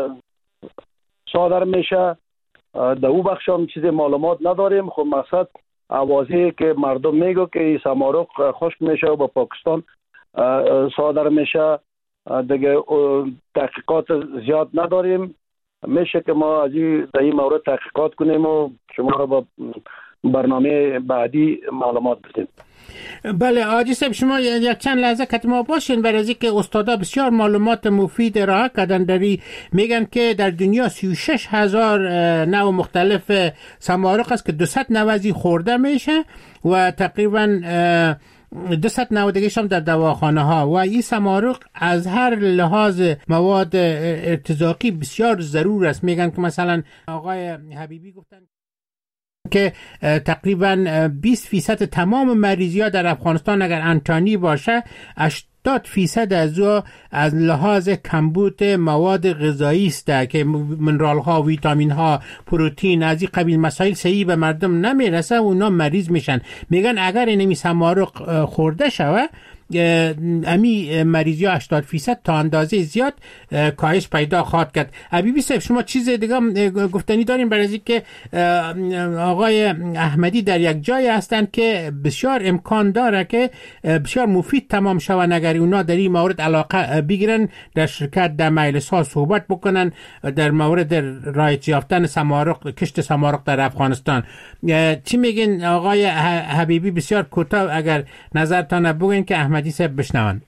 صادر میشه، در او بخش هم چیز معلومات نداریم. خب مقصد اوازی که مردم میگو که این سمارق خشک میشه و به پاکستان صادر میشه. دیگه تحقیقات زیاد نداریم. میشه که ما از این در این مورد تحقیقات کنیم و شما را با برنامه بعدی معلومات بدیم. بله حاجی صاحب، شما یک چند لحظه کت ما باشین برای از اینکه استادا بسیار معلومات مفید ارائه کردن. داری میگن که در دنیا سی و شش هزار نوع مختلف سمارق است که دویست نوازی خورده میشه و تقریبا دویست نود دیگه هم در دواخانه ها. و این سمارق از هر لحاظ مواد ارتزاقی بسیار ضرور است. میگن که مثلا آقای حبیبی گفتن که تقریبا بیست فیصد تمام مریضی ها در افغانستان اگر انتانی باشه، هشتاد فیصد از او از لحاظ کمبود مواد غذایی است که منرال ها، ویتامین ها، پروتئین از این قبیل مسائل صحیح به مردم نمیرسه و اونا مریض میشن. میگن اگر اینمی سمارق خورده شوه امی مریضی ها هشتاد فیصد تا اندازه زیاد کاهش پیدا خواهد کرد. حبیبی صاحب، شما چیز دیگه گفتنی دارین برای اینکه آقای احمدی در یک جای هستند که بسیار امکان داره که بسیار مفید تمام شوند اگر اونا در این مورد علاقه بگیرن، در شرکت در مجلس ها صحبت بکنن در مورد رایج یافتن سمارق، کشت سمارق در افغانستان. چی میگین آقای حبیبی؟ بسیار کوتاه اگر نظرتان بگین که احمدی صاحب بشنون.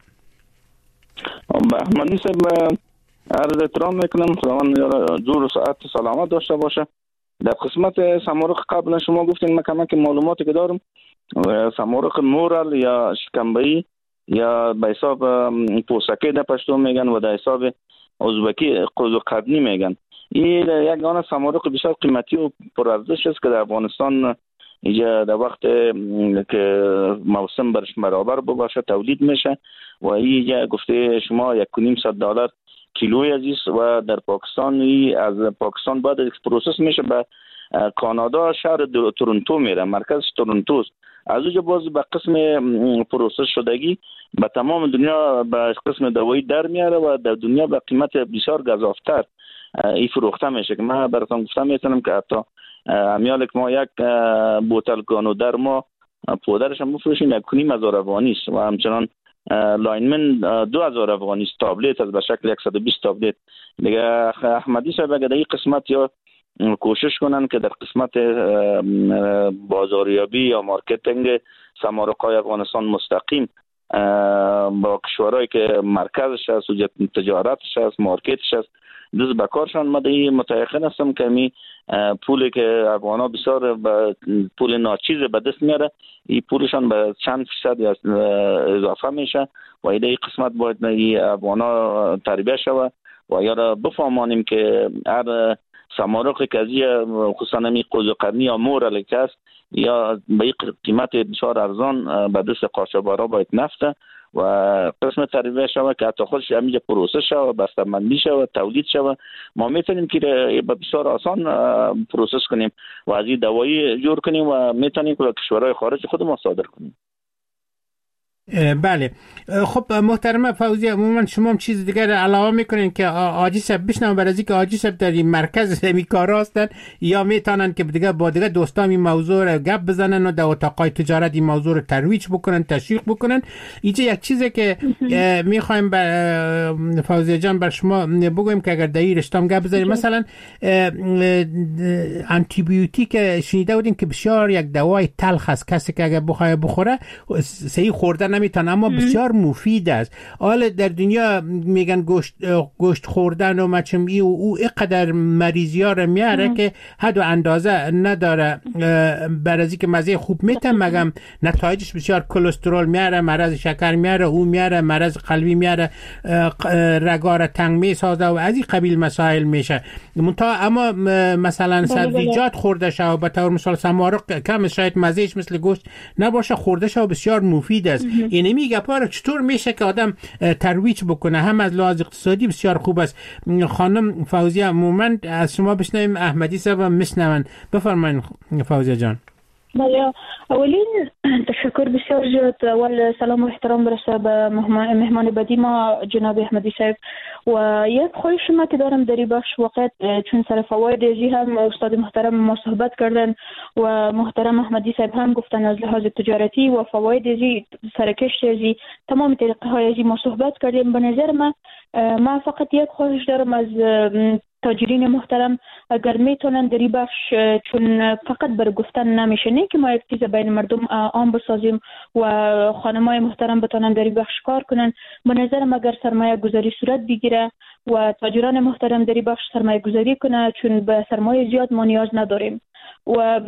احمدی صاحب عرض احترام میکنم، خداوند جور و ساعت سلامت داشته باشه. در قسمت سمارق قبلا شما گفتین، من کمک معلوماتی که دارم سمارق مورل یا شکمبایی یا به حساب پوسکی در پشتو میگن و در حساب ازبکی قوز و قدنی میگن. این یک دانه سمارق بسیار قیمتی و پرارزش است که در افغانستان اینجا در وقت که موسم برش برابر باشه تولید میشه و اینجا گفته شما یک و نیم صد دلار کیلوی عزیز و در پاکستان از پاکستان بعد پروسس میشه به کانادا، شهر تورنتو میره، مرکز تورنتو. از اونجا باز به قسم پروسس شدگی به تمام دنیا به قسم دوایی در میاره و در دنیا به قیمت بسیار گزافتر این فروخته میشه که من براتون گفتم میتونم که حتی امیال که ما یک بوتل گانودر ما پودرش هم بفروشیم یک و نیم هزار افغانی است و همچنان لاینمن دو هزار افغانی است. تابلت از به شکل صد و بیست تابلت دیگه. احمدی صاحب اگر در این قسمت یا کوشش کنن که در قسمت بازاریابی یا مارکتینگ سمارق‌های افغانستان مستقیم با کشورهایی که مرکزش هست و تجارتش هست، مارکتش هست، دست بکارشان، من در متیقن هستم که می پولی که افغانا بسیار پول ناچیز به دست میاره، این پولشان به چند فیصد اضافه میشه و این قسمت باید این افغانا تربیه شوه و یا را بفهمانیم که هر سمارق که ازی خصوصا نمی قوز و قرنی یا مورل که است یا به این قیمت بسیار ارزان به دست قاچاقبرا باید نفته و قسم تربیه شوه که حتی خودش همینجا پروسس شوه، بسته‌بندی شوه، تولید شوه. ما میتونیم که بسیار آسان پروسس کنیم و از این دوایی جور کنیم و میتونیم که کشورهای خارج خود ما صادر کنیم. بله. خب محترم فوزی، عموما شما هم چیز دیگر علاوه میکنین که حاجی صاحب بشنم برای اینکه حاجی صاحب در این مرکز همی کارا هستن یا میتونن که دیگه با دیگه دوستان این موضوع رو گپ بزنن و در اتاقای تجارت این موضوع رو ترویج بکنن، تشویق بکنن. اینجا یک چیزی که میخوایم بر فوزی جان بر شما بگویم که اگر در این رشته هم گپ بزنیم، مثلا آنتی بیوتیک شنیده بودیم که بسیار یک دوای تلخ است، کسی که اگر بخواد بخوره صحیح خوردن نمیتونه اما بسیار مفید است. حالا در دنیا میگن گوشت گوشت خوردن و مچم ای و او اینقدر مریضی ها رو میاره که حد و اندازه نداره. برای که مزه خوب میتم مگم نتایجش بسیار کلسترول میاره، مرض شکر میاره، او میاره، مرض قلبی میاره، رگار تنگ میسازه و از این قبیل مسائل میشه. اما مثلا سبزیجات خورده شو به طور مثال سمارق کم شاید مزهش مثل گوشت نباشه، خورده شو بسیار مفید است. اینمی گپا رو چطور میشه که آدم ترویج بکنه؟ هم از لحاظ اقتصادی بسیار خوب است. خانم فوزیه مومن از شما بشنویم، احمدی صاحب میشنون. بفرمایید فوزیه جان. بله، اولین تشکر بسیار زیاد. اول سلام و احترام برسه به مهمان بدی ما جناب احمدی صاحب. و یک خواهش ما که دارم در این بخش واقعا، چون سر فواید ازی هم استاد محترم ما صحبت کردن و محترم احمدی صاحب هم گفتن از لحاظ تجارتی و فواید ازی، سرکشت ازی، تمام طریقه های ازی ما صحبت کردیم. به نظر من ما فقط یک خواهش دارم از تاجرین محترم، اگر میتونن در این بخش، چون فقط بر گفتن نمیشه، نه که ما یک چیز بین مردم عام بسازیم و خانمای محترم بتونن در این بخش کار کنن. به نظرم اگر سرمایه گذاری صورت بگیره و تاجران محترم در این بخش سرمایه گذاری کنه، چون به سرمایه زیاد ما نیاز نداریم، و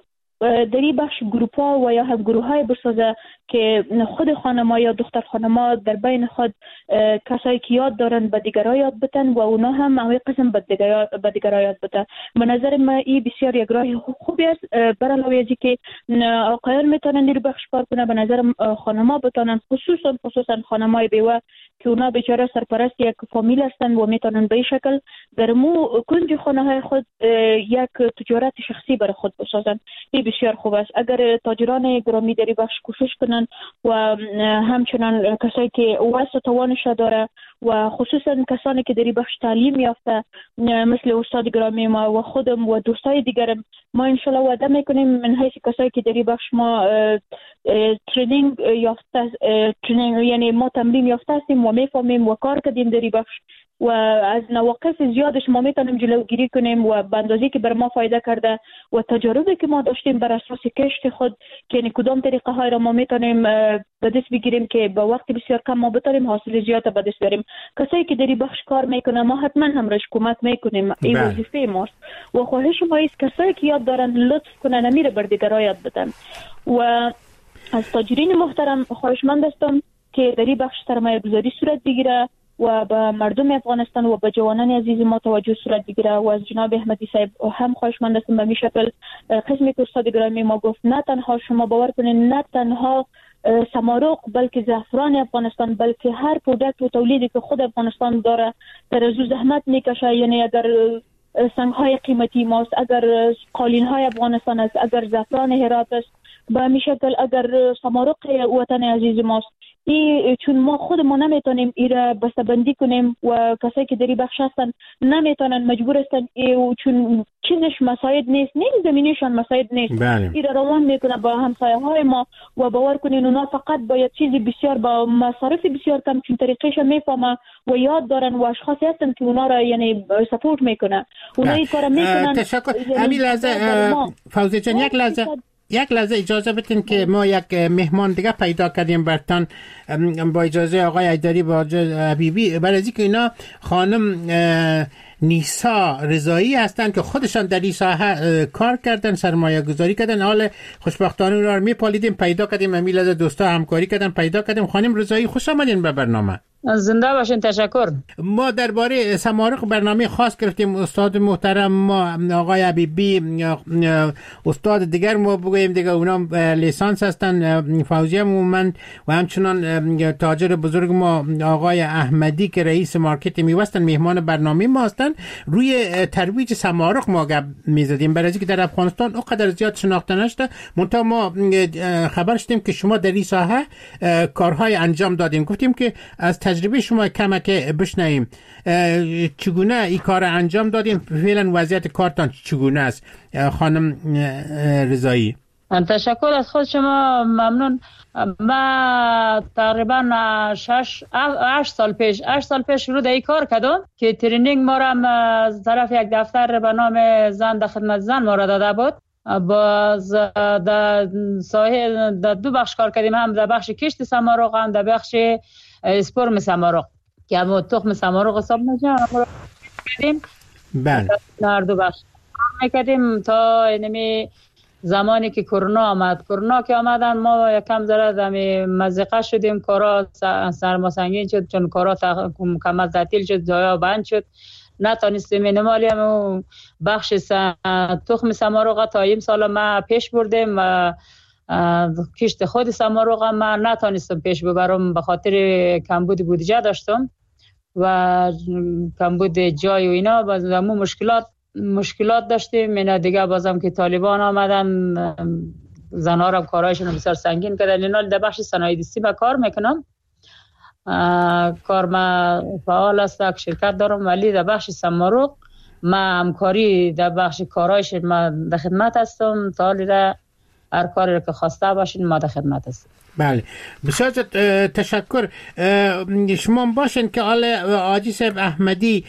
در این بخش گروپ ها و یا هم گروه های بسازه که خود خانما یا دختر خانما در بین خود کسایی که یاد دارن به دیگرها یاد بتن و اونا هم همه قسم به دیگرها یاد بتن. به نظر من این بسیار یک راه خوبی است. بر علاوه از که آقایان میتونن در بخش کار کنه، به نظر خانما بتونن، خصوصا خصوصا خانمای بیوه که اونا بیچاره سرپرست یک فامیل هستن و میتونن به این شکل در مو کنج خانه های خود یک تجارت شخصی برای خود بسازن. این بسیار خوب است. اگر تاجران گرامی در بخش کوشش کنن و همچنان کسایی که واسه توانش داره و خصوصا کسانی که در بخش تعلیم یافته مثل استاد گرامی ما و خودم و دوستای دیگرم، ما ان شاء الله وعده میکنیم من حیث کسایی که در بخش ما ترینینگ یافته، ترینینگ یعنی ما تمرین یافته هستیم و میفهمیم و کار کردیم در بخش و از نواقص زیادش ما میتونیم جلوگیری کنیم و به اندازه‌ای که بر ما فایده کرده و تجاربی که ما داشتیم بر اساس کشت خود که یعنی کدام طریقه های را ما میتونیم به دست بگیریم که با وقت بسیار کم ما بتونیم حاصل زیاد به دست بیاریم. کسایی که در این بخش کار میکنه ما حتما هم راش کمک میکنیم، این وظیفه ماست و خواهش ما است کسایی که یاد دارن لطف کنن امیر بر دیگرها یاد بدن. و از تاجرین محترم خواهشمند هستم که در این بخش سرمایه گذاری صورت بگیره و به مردم افغانستان و به جوانان عزیز ما توجه صورت بگیره. و از جناب احمدی صاحب هم خواهشمند هستم به می شکل قسمی که استاد گرامی ما گفت، نه تنها شما باور کنین، نه تنها سمارق بلکه زعفران افغانستان، بلکه هر پروداکت و تولیدی که خود افغانستان داره در از زحمت میکشه. یعنی اگر سنگ های قیمتی ماست، اگر قالین های افغانستان است، اگر زعفران هرات است، به می شکل اگر سمارق وطن عزیز ماست، ای چون ما خودمون نمیتونیم ایره بسته‌بندی کنیم و کسایی که در این بخش هستن نمیتونن، مجبور هستن ای چون چیزش مساعد نیست، نه زمینیشان مساعد نیست، بله. ایره روان میکنه با همسایه های ما و باور کنین اونا فقط باید چیزی بسیار با مصارف بسیار کم چون طریقش میفهمه و یاد دارن و اشخاصی هستن که اونا را یعنی سپورت میکنه، اونا این کارا میکنن. تشکر. همین لحظه فوزیه جان یک لحظه یک لحظه اجازه بدین که ما یک مهمان دیگه پیدا کردیم برتان، با اجازه آقای ایدری با حبیبی، برای از اینکه اینا خانم نیسا رضایی هستن که خودشان در این ساحه کار کردن، سرمایه گذاری کردن، حال خوشبختانه اونا رو میپالیدیم، پیدا کردیم، همین لحظه دوستا همکاری کردن، پیدا کردیم. خانم رضایی خوش آمدین به برنامه. زنده باشین. تشکر. ما درباره سمارق برنامه خاص گرفتیم. استاد محترم ما آقای حبیبی، استاد دیگر ما بگوییم دیگه اونا لیسانس هستن، فوزیه مومن و همچنان تاجر بزرگ ما آقای احمدی که رئیس مارکت میوه هستن، مهمان برنامه ما هستن. روی ترویج سمارق ما گپ میزدیم، برای اینکه در افغانستان اونقدر زیاد شناخته نشده، منتها ما خبر شدیم که شما در این ساحه کارهای انجام دادیم. گفتیم که از تجربه شما کمک بشنویم، چگونه این کار انجام دادین؟ فعلا وضعیت کارتان چگونه است خانم رضایی؟ تشکر از خود شما، ممنون. ما تقریبا شش هشت سال پیش هشت سال پیش شروع این کار کردم که ترینینگ ما را از طرف یک دفتر به نام زن در خدمت زن ما را داده بود. باز در ساحه در دو بخش کار کردیم، هم در بخش کشت سمارق، هم در بخش اسپرم سمارق که همون تخم سمارق حساب میشه. بله. در دو بخش کار میکردیم تا اینمی زمانی که کرونا آمد. کرونا که آمدن ما یکم ذره دمی مزقه شدیم، کارا سرما سنگین شد، چون کارا کم تعطیل شد، جایا بند شد، نتونستیم نمالی هم بخش تخم سمارق تا این سال ما پیش بردیم و کشت خود سمارق من نتانستم پیش ببرم به خاطر کمبود بودجه داشتم و کمبود جای و اینا. باز همون مشکلات مشکلات داشتیم. اینا دیگه بازم که طالبان آمدن زنها را کارایشون بسیار سنگین کردن. اینا در بخش صنایع دستی من کار میکنم، کار ما فعال است، شرکت دارم، ولی در بخش سمارق ما همکاری در بخش کارایش ما در خدمت هستم. تا حالی را هر کاری که خواسته باشین ما در خدمت هستیم. بله بسیار تشکر. شما باشین که آل حاجی صاحب احمدی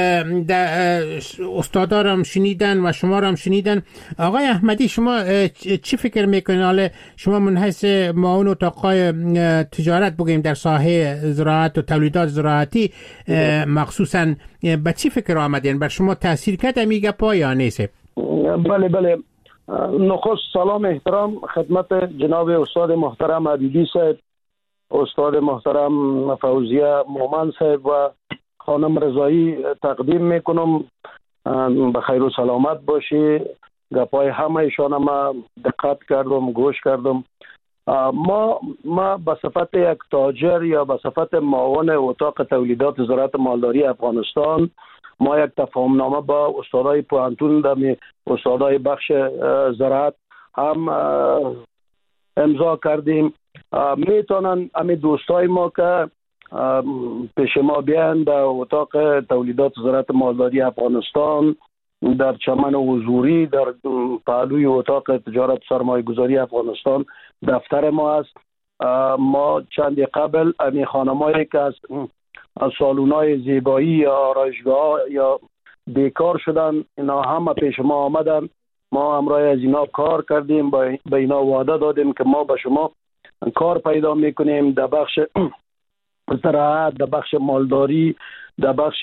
استادارم شنیدن و شما را هم شنیدن. آقای احمدی شما چی فکر میکنین؟ آل شما من حیث معاون اتاقای تجارت بگیم در ساحه زراعت و تولیدات زراعتی مخصوصا به چی فکر آمدین؟ بر شما تاثیر کرده میگه پا یا نیست؟ بله بله. نخست سلام احترام خدمت جناب استاد محترم عبیدی صاحب، استاد محترم فوزیه مومن صاحب و خانم رضایی تقدیم میکنم. به خیر و سلامت باشی. گپای همه ایشان ما دقت کردم، گوش کردم. ما ما به صفت یک تاجر یا به صفت معاون اتاق تولیدات زراعت مالداری افغانستان ما یک تفاهم نامه با استادای پوهنتون در استادای بخش زراعت هم امضا کردیم. میتونن همین دوستای ما که پیش ما بیان در اتاق تولیدات زراعت مالداری افغانستان در چمن حضوری در پهلوی اتاق تجارت سرمایه گذاری افغانستان دفتر ما است. ما چند قبل همین خانمایی که از سالونای زیبایی یا آرایشگاه یا بیکار شدن اینا همه پیش ما آمدن. ما همراه از اینا کار کردیم، به اینا وعده دادیم که ما به شما کار پیدا میکنیم در بخش زراعت، در بخش مالداری، در بخش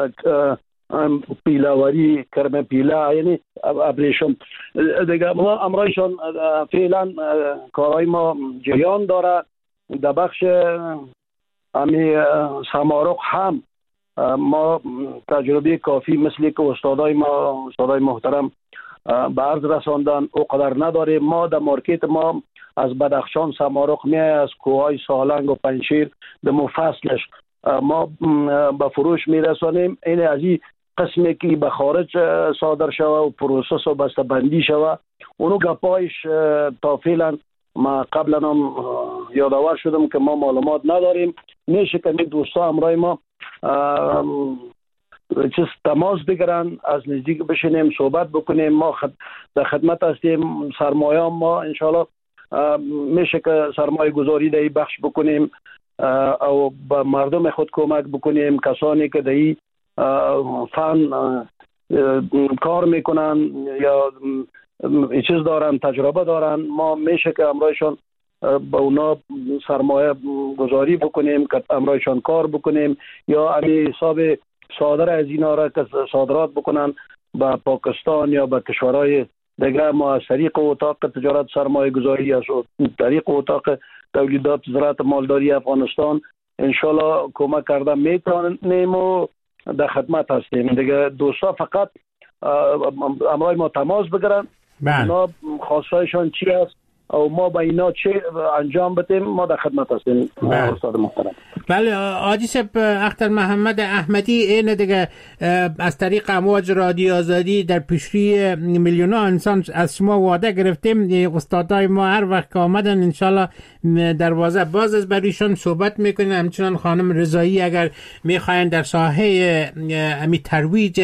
پیلاوری، کرم پیلا، یعنی ابریشم دیگه. ما امرایشان فعلا کارهای ما جریان داره. در بخش امی سمارق هم ما تجربه کافی مثل که استادای ما استادای محترم به عرض رساندن او قدر نداره. ما در مارکت ما از بدخشان سمارق میای، از کوههای سالنگ و پنشیر در مفصلش ما به فروش میرسانیم. این از این قسمی که به خارج صادر شوه و پروسس و بسته بندی شوه اونو گپایش تا فعلا ما قبلا هم یادآور شدم که ما معلومات نداریم. میشه که دوستا همراه ما چیز تماس بگیرن، از نزدیک بشینیم صحبت بکنیم. ما خد... در خدمت هستیم. سرمایه ما انشالله میشه که سرمایه گذاری در این بخش بکنیم او به مردم خود کمک بکنیم. کسانی که در این فن کار میکنن یا چیز دارن، تجربه دارن، ما میشه که امرایشان با اونا سرمایه گذاری بکنیم که امرایشان کار بکنیم یا امی حساب صادر از اینا را که صادرات بکنن به پاکستان یا به کشورهای دیگه. ما از طریق اتاق تجارت سرمایه گذاری از طریق اتاق تولیدات زراعت مالداری افغانستان انشالله کمک کرده میتونیم و در خدمت هستیم. دیگه دوستا فقط امرای ما تماس بگیرن، اونا خواستایشان چی است او ما با اینا چه انجام بدیم ما در خدمت هستیم. استاد محترم. بله حاجی صاحب اختر محمد احمدی این دیگه از طریق امواج رادیو آزادی در پیشروی میلیون ها انسان از شما وعده گرفتیم. استادای ما هر وقت که آمدن انشالله دروازه باز از بریشان صحبت میکنیم. همچنان خانم رضایی اگر میخواین در ساحه امی ترویج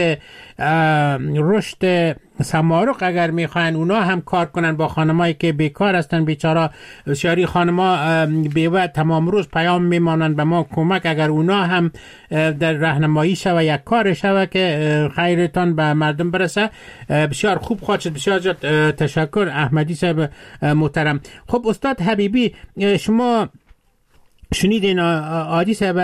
رشد سمارق اگر میخواین اونا هم کار کنن با خانمایی که بیکار هستن بیچاره بسیاری خانما بیوه تمام روز پیام میمانن به ما کمک اگر اونا هم در راهنمایی شوه یک کار شوه که خیرتان به مردم برسه بسیار خوب خواهد شد. بسیار تشکر احمدی صاحب محترم. خب استاد حبیبی شما شنیدین عادی صاحب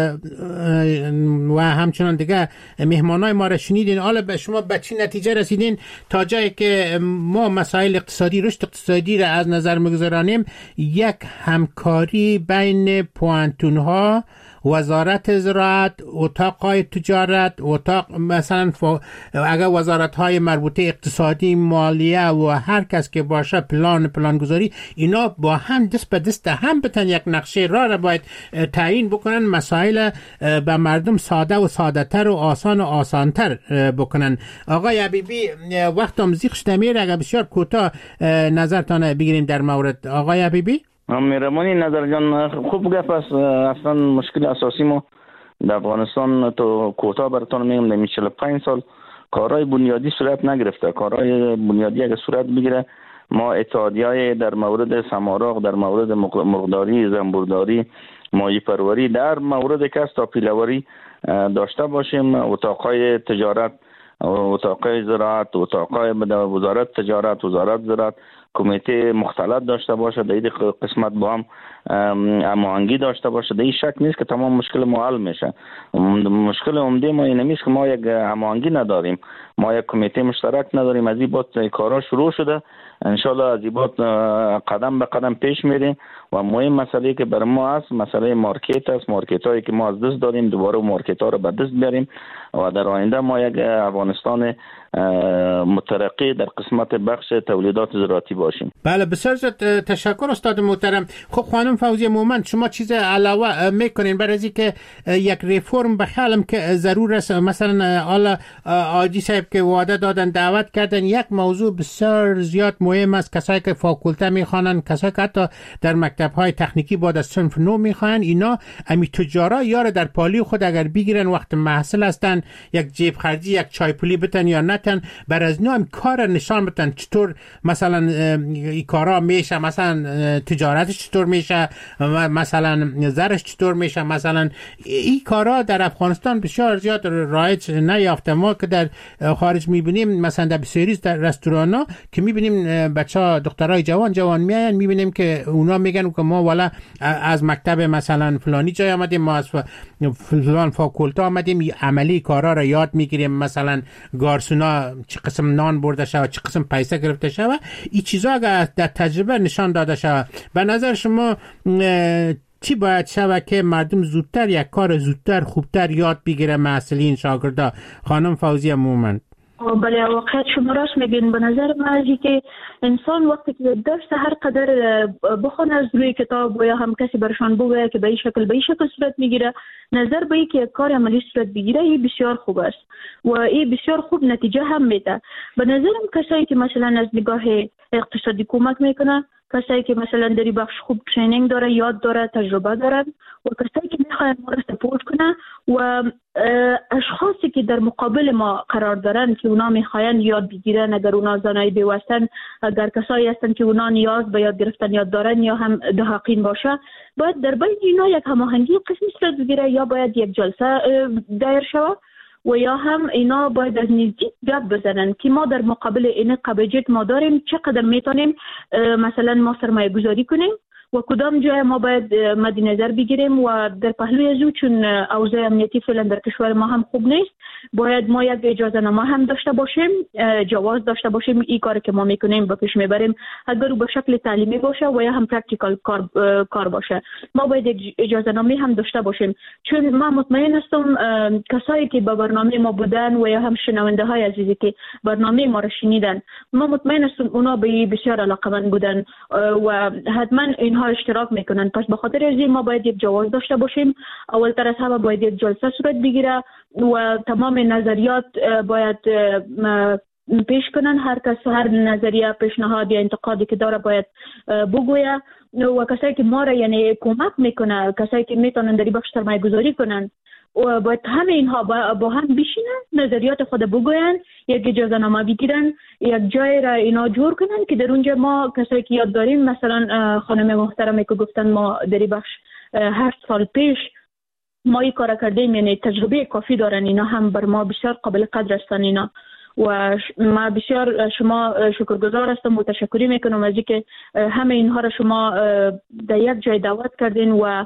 و همچنان دیگه مهمانای ما را شنیدین. حالا به شما به چی نتیجه رسیدین تا جایی که ما مسائل اقتصادی، رشد اقتصادی را از نظر بگذارانیم؟ یک همکاری بین پوانتون ها، وزارت زراعت، اتاقهای تجارت، اتاق مثلا اگر وزارت های مربوطه اقتصادی، مالیه و هر کس که باشه، پلان پلانگذاری، اینا با هم دست به دست هم بتن یک نقشه راه را باید تعیین بکنن، مسائل به مردم ساده و ساده تر و آسان و آسان تر بکنن. آقای حبیبی وقتم زیخ شده میره، اگر بسیار کوتاه نظرتان بگیریم در مورد. آقای حبیبی مهربانی نظر جان، خوب گپ است. اصلا مشکل اساسی ما در افغانستان تو کوتاه براتون میگم، در چهل و پنج سال کارهای بنیادی صورت نگرفته. کارهای بنیادی اگه صورت بگیره، ما اتحادیه‌های در مورد سمارق، در مورد مرغداری، زنبورداری، ماهی پروری، در مورد کسب تا پیله‌وری داشته باشیم. اتاقهای تجارت، اتاقهای زراعت، اتاقهای وزارت تجارت، وزارت زراعت، کمیته مختلط داشته باشه، در این قسمت با هم هماهنگی داشته باشه. در این شک نیست که تمام مشکل ما حل میشه. مشکل عمده ما این نیست که ما یک هماهنگی نداریم، ما یک کمیته مشترک نداریم. از این بعد کارا شروع شده، انشالله از این بعد قدم به قدم پیش میریم و مهم مسئله که برای ما هست مسئله مارکت است. مارکت هایی که ما از دست دادیم دوباره مارکت ها رو به دست بیاریم و در آینده ما یک افغانستان مترقی در قسمت بخش تولیدات زراعتی باشیم. بله، بسیار زیاد تشکر استاد محترم. خب خانم فوزیه مومند، شما چیز علاوه میکنین برای از اینکه یک ریفرم به خیالم که ضرور است؟ مثلا حالا آجی صاحب که وعده دادن، دعوت کردن، یک موضوع بسیار زیاد مهم است. کسایی که فاکولته میخوانن، کسایی که حتی در مکتب‌های تکنیکی بعد از صنف نو میخوان، اینا امی تجارا یار در پالی خود اگر بگیرن وقت محصل هستن، یک جیب خرجی، یک چای پولی بتن یا نتن، بر از نوع کار نشان بتن چطور مثلا این کارا میشه، مثلا تجارتش چطور میشه، مثلا زرش چطور میشه. مثلا این کارا در افغانستان بسیار زیاد رایج نیافته. ما که در خارج میبینیم، مثلا در بسیاری در رستورانا که میبینیم بچه‌ها دخترای جوان جوان میاین، میبینیم که اونا میگن که ما والا از مکتب مثلا فلانی جای آمدیم، ما از فلان فاکولته آمدیم، عملی کارا را یاد میگیریم، مثلا گارسونا چه قسم نان برده شود، چه قسم پیسه گرفته شود. این چیزا اگر در تجربه نشان داده شود، به نظر شما چی باید شود که مردم زودتر یک کار زودتر خوبتر یاد بگیره محصلین، شاگردا؟ خانم فوزیه مومند. بله، واقعیت شما راست میگین. به نظر من ازی که انسان وقتی که درس هر قدر بخونه از روی کتاب و یا هم کسی برشان بگه که به این شکل به این شکل صورت میگیره، نظر به این که کار عملی صورت بگیره، این بسیار خوب است و این بسیار خوب نتیجه هم میده. به نظرم کسایی که مثلا از نگاه اقتصادی کمک میکنه، کسایی که مثلا در این بخش خوب ترینینگ داره، یاد داره، تجربه داره و کسایی که میخواین ما را سپورت کنه و اشخاصی که در مقابل ما قرار دارن که اونا میخواین یاد بگیرن، اگر اونا زنای بیوستن، اگر کسایی هستن که اونا نیاز به یاد گرفتن یاد دارن یا هم دهاقین باشه، باید در بین اینا یک هماهنگی قسمی صورت بگیره، یا باید یک جلسه دایر شود و یا هم اینا باید از نزدیک گپ بزنن که ما در مقابل این قباجت ما داریم، چقدر میتونیم مثلا ما سرمایه گذاری کنیم و کدام جای ما باید مد نظر بگیریم و در پهلوی ازو، چون اوضاع امنیتی فعلا در کشور ما هم خوب نیست، باید ما یک اجازه نامه هم داشته باشیم، جواز داشته باشیم این کاری که ما میکنیم با پیش میبریم، اگر به شکل تعلیمی باشه و یا هم پرکتیکال کار کار باشه، ما باید یک اجازه نامه هم داشته باشیم. چون ما مطمئن هستم کسایی که با برنامه ما بودن و یا هم شنونده های عزیزی که برنامه ما را شنیدن، ما مطمئن هستم اونا به بسیار علاقه‌مند بودن و حتما اینها اشتراک میکنن. پس به خاطر از این ما باید یک جواز داشته باشیم. اولتر از همه باید یک جلسه صورت بگیره و تمام نظریات باید پیش کنن. هر کس هر نظریه، پیشنهاد یا انتقادی که داره باید بگویه و کسایی که ما را یعنی کمک میکنه، کسایی که میتونن در این بخش سرمایه گذاری کنن و باید همه اینها با هم بشینن، نظریات خود بگوین، یک اجازه نامه بگیرن، یک جای را اینا جور کنن که در اونجا ما کسایی که یاد داریم، مثلا خانم محترمی که گفتن ما در این بخش هشت سال پیش ما این کار کردیم، یعنی تجربه کافی دارن، اینا هم بر ما بسیار قابل قدر هستن اینا و ما بسیار شما شکرگزار هستم و تشکری میکنم از اینکه همه اینها را شما در یک جای دعوت کردین و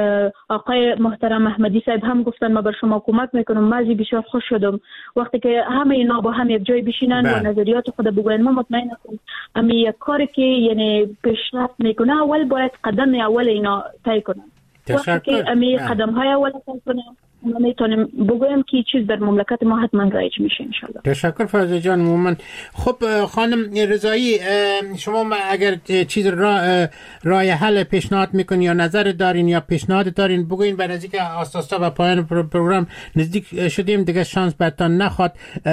آقای محترم احمدی صاحب هم گفتن ما بر شما کمک میکنم. ما بسیار خوش شدم وقتی که همه اینا با هم یک جای بشینن و نظریات خود بگوین. ما مطمئن هستم امی یک کاری که یعنی پیشرفت میکنه اول باید قدم اول اینا طی کنن. وقتی که امی قدم های اول طی کنن ما میتونیم بگویم که چیز در مملکت ما حتما رایج میشه ان شاء الله. تشکر فاضل جان مومن. خب خانم رضایی شما اگر چیز را راه حل پیشنهاد میکنین یا نظر دارین یا پیشنهاد دارین بگوین. برای اینکه آساسا و پایان پروگرام نزدیک شدیم دیگه شانس برتان نخواد.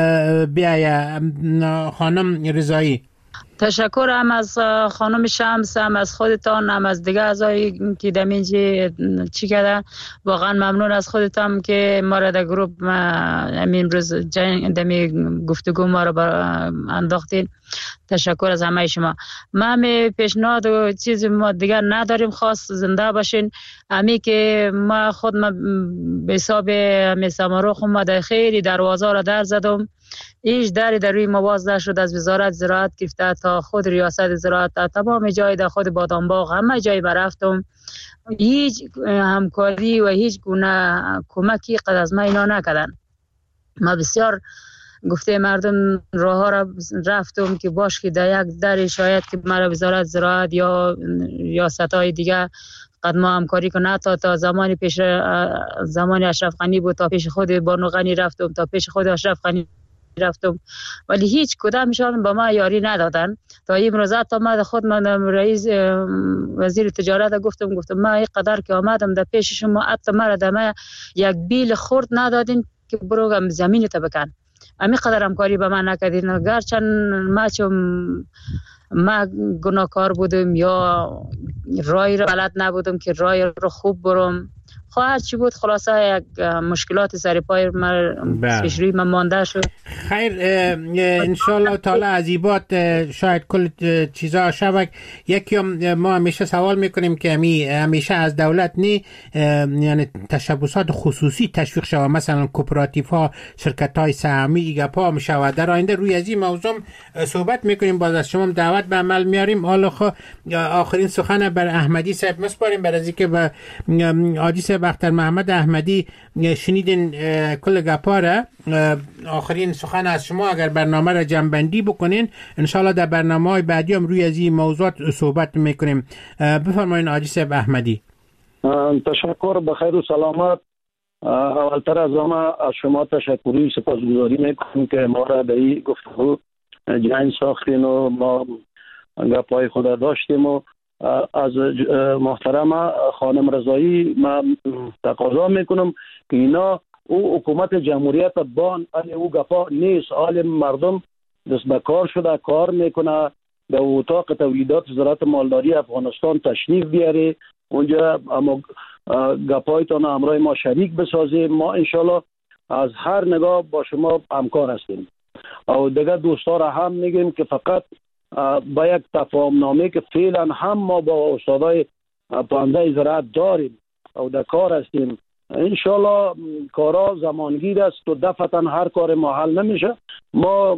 بیاید خانم رضایی. تشکر هم از خانم شمس، هم از خودتان، هم از دیگه اعضایی که دمینجی چی کردن. واقعا ممنون از خودتان که ما را در گروپ امین روز دمی گفتگو ما را انداختین. تشکر از همه شما. ما همه پیشنهاد و چیز ما دیگر نداریم، خاص زنده باشین. همی که ما خود ما به حساب همی سمارو خود ما در خیلی دروازه را در زدم، هیچ دری در روی مواز نشد. از وزارت زراعت گرفته تا خود ریاست زراعت تا تمام جای در خود بادامباغ همه جای برفتم، هیچ همکاری و هیچ گونه کمکی قد از ما اینا نکردن. ما بسیار گفته مردم راه ها را رفتم که باش که در یک در شاید که مرا وزارت زراعت یا ریاست های دیگه قد ما همکاری کنه. تا تا زمانی پیش زمان اشرف غنی بود تا پیش خود بانو غنی رفتم، تا پیش خود اشرف غنی رفتم، ولی هیچ کدامشان به ما یاری ندادن. تا این روز تا ما خود من رئیس وزیر تجارت گفتم گفتم ما این قدر که آمدم در پیش شما حتی مرا دم یک بیل خورد ندادین که برو زمین تا بکن. امی قدر همکاری به من نکردین. گرچند ما چون ما گناهکار بودم یا رای را بلد نبودم که رای رو خوب برم، خواهد چی بود خلاصه یک مشکلات سر پای من پیش روی من مانده شد. خیر انشالله تعالی عزیبات شاید کل چیزا شبک. یکی ما همیشه سوال میکنیم که همی همیشه از دولت نی یعنی تشبسات خصوصی تشویق شود، مثلا کوپراتیف ها، شرکت های سهامی ایگاپا میشود. در آینده روی از این موضوع صحبت میکنیم، باز از شما دعوت به عمل میاریم. حالا آخرین سخن بر احمدی صاحب مسپاریم برای از اینکه به عادی صاحب اختر محمد احمدی شنیدین کل گپاره. آخرین سخن از شما اگر برنامه را جمع‌بندی بکنین انشالله در برنامه های بعدی هم روی از این موضوعات صحبت میکنیم. بفرمایین عادی صاحب احمدی. تشکر، بخیر و سلامت. اولتر از همه از شما تشکری سپاسگزاری میکنم که ما را در این گفتگو جنگ ساختین و ما گپای خود داشتیم. و از محترم خانم رضایی من تقاضا میکنم که اینا او حکومت جمهوریت بان او گپا نیست. حال مردم دست به کار شده، کار میکنه. در اتاق تولیدات وزارت مالداری افغانستان تشریف بیاره اونجا، اما گپایتان همراه ما شریک بسازیم. ما انشالله از هر نگاه با شما همکار هستیم. و دیگه دوستا را هم میگیم که فقط با یک تفاهم نامه که فعلا هم ما با استادای پانده زراعت داریم و در کار هستیم. انشالله کارا زمانگیر است و دفعتا هر کار ما حل نمیشه. ما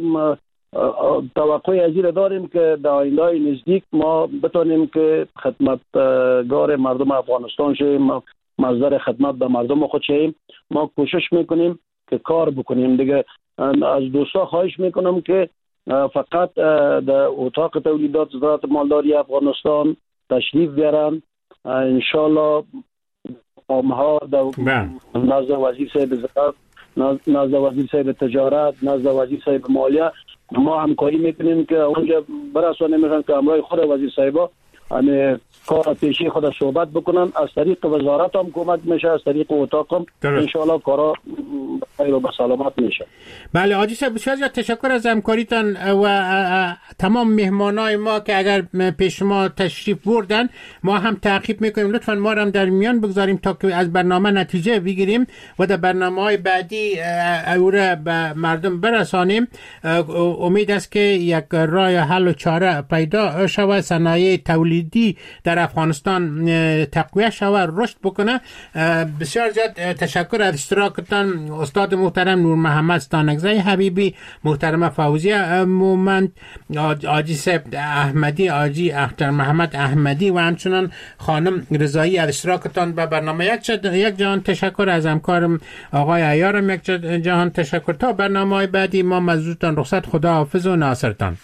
توقع از این داریم که در آینده نزدیک ما بتونیم که خدمتگار مردم افغانستان شیم، مصدر خدمت به مردم خود شیم. ما کوشش میکنیم که کار بکنیم. دیگه از دوستا خواهش میکنم که فقط در اتاق تولیدات وزارت مالداری افغانستان تشریف بیارن. انشالله قومها در نزد وزیر صاحب زراعت، نزد وزیر صاحب تجارت، نزد وزیر صاحب مالیه ما همکاری میکنیم که اونجا برسانه میشن که همراه خود وزیر صاحبا همه کار پیشی خود صحبت بکنن. از طریق وزارت هم کمک میشه، از طریق اتاق هم انشالله کارا خیر و سلامت میشه. بله عادی صاحب بسیار زیاد تشکر از همکاریتان و تمام مهمانای ما که اگر پیش ما تشریف بردن ما هم تعقیب میکنیم. لطفا ما هم در میان بگذاریم تا که از برنامه نتیجه بگیریم و در برنامه‌های بعدی او را به مردم برسانیم. امید است که یک راه حل و چاره پیدا شود، صنایع تولیدی در افغانستان تقویت شود، رشد بکنه. بسیار زیاد تشکر از اشتراکتان استاد محترم نور محمد ستانکزی حبیبی، محترم فوزیه مومند، آجی سب احمدی، آجی اختر محمد احمدی و همچنان خانم رضایی از اشتراکتان به برنامه. یک یک جهان تشکر از همکارم آقای عیارم، یک جهان تشکر. تا برنامه بعدی ما مزودتان رخصت، خدا حافظ و ناصرتان.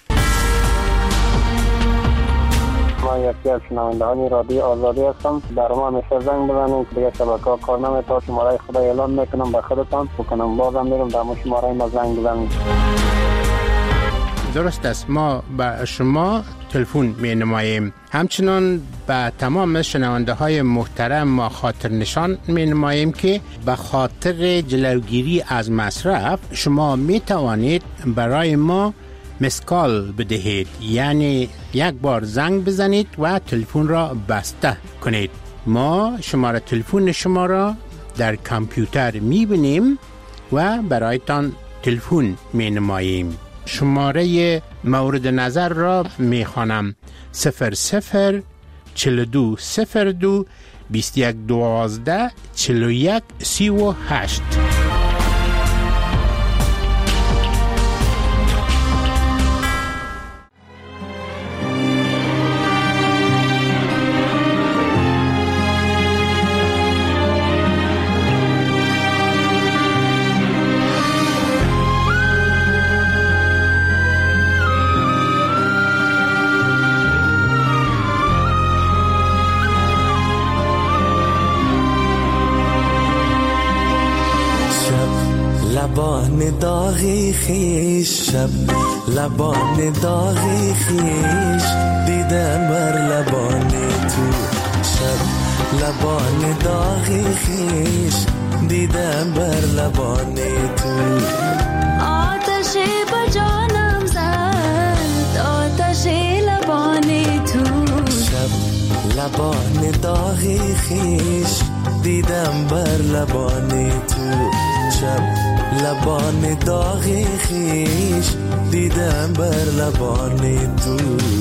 ما یکی از شنوندهان رادیو آزادی هستم. در ما همیشه زنگ بزنید که دیگه شبکه ها کار نمیکنه. تا شماره خدا اعلان میکنم به خودتان بکنم، بازم میرم در ما شماره ما زنگ بزنید. درست است، ما به شما تلفن می نماییم. همچنان به تمام شنونده های محترم ما خاطر نشان می نماییم که به خاطر جلوگیری از مصرف شما می توانید برای ما مسکال بدهید، یعنی یک بار زنگ بزنید و تلفن را بسته کنید. ما شماره تلفن شما را در کامپیوتر می بینیم و برایتان تلفن می نماییم. شماره مورد نظر را می خوانم: صفر صفر چل دو صفر دو بیست یک دوازده چل یک سی و هشت. لبان داغی خیش، شب لبان داغی خیش دیدم بر لبان تو. شب لبان داغی خیش دیدم بر لبان تو. آتش با جانم زد، آتش لبان تو. شب لبان داغی خیش دیدم بر لبان تو. شب لبان داغی خیش دیدم بر لبان تو.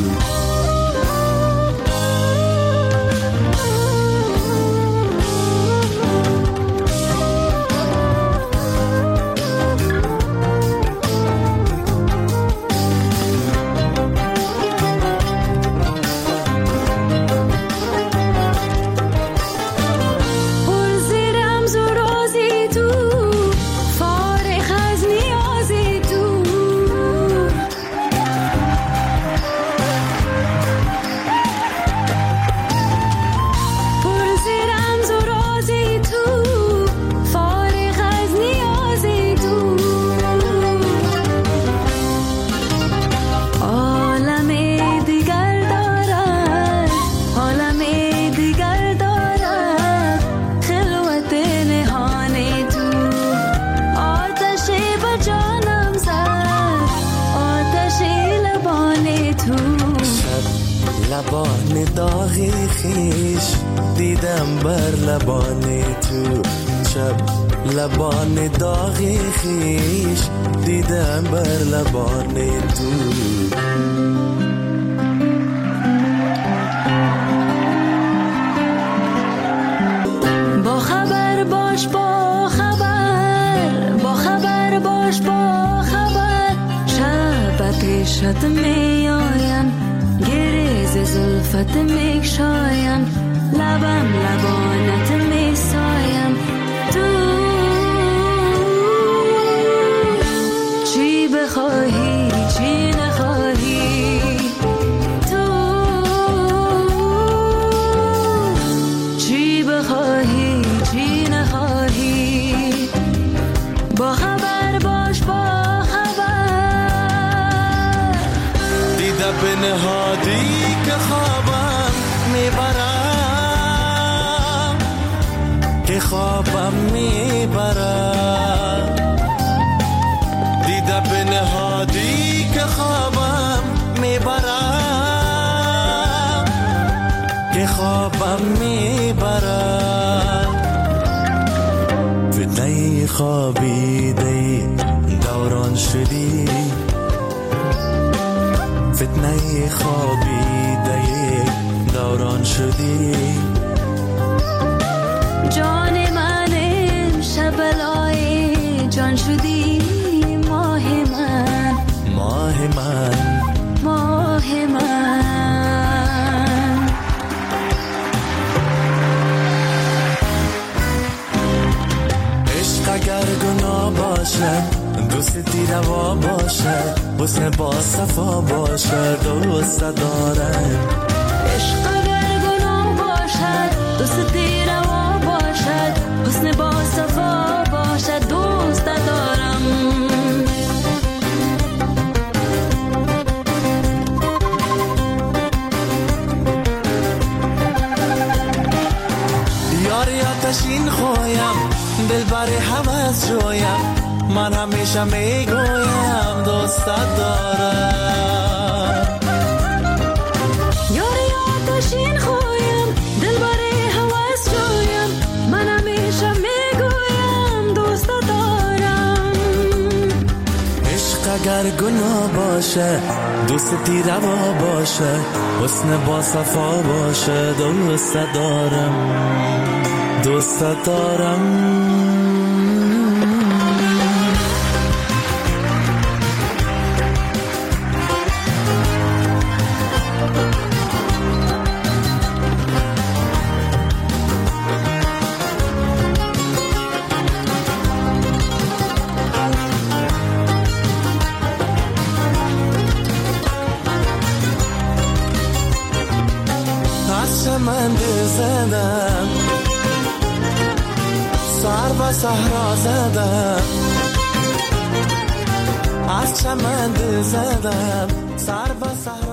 لبان داغی خیش دیدم بر لبان تو. شب لبان داغی خیش دیدم بر لبان تو. با خبر باش، با خبر، با خبر باش، با خبر. شب پیشت می آیم، گریز زلفت می شایم، لبم لبانت می سایم. تو چی بخواهی چی نخواهی، تو چی بخواهی چی نخواهی. با خبر باش، با خبر. دیده به نهادی که خوابم میبرم، که خوابم میبرم. دیده به نهادی که خوابم میبرم، که خوابم میبرم. فتنه خوابیده دوران شدی، فتنه خوابیده دوران شدی. جان من امشب لای من ماه من. عشق اگر گناه باشه دوستی روا باشه حسن با صفا باشه دوست دارم. عشق اگر گناه باشد دوستی روا باشد حسن با صفا باشد دوست دارم. یاری آتشین خویم دلبر هوس جویم من همیشه میگویم دوست دارم. یاری آتشین خویم دلبر هوس جویم من همیشه میگویم دوست دارم. عشق اگر گناه باشه دوستی روا باشه حسن با صفا باشه دوست دارم دوست دارم. من زدم سر و صحرا زدم از چمن زدم سر و صحرا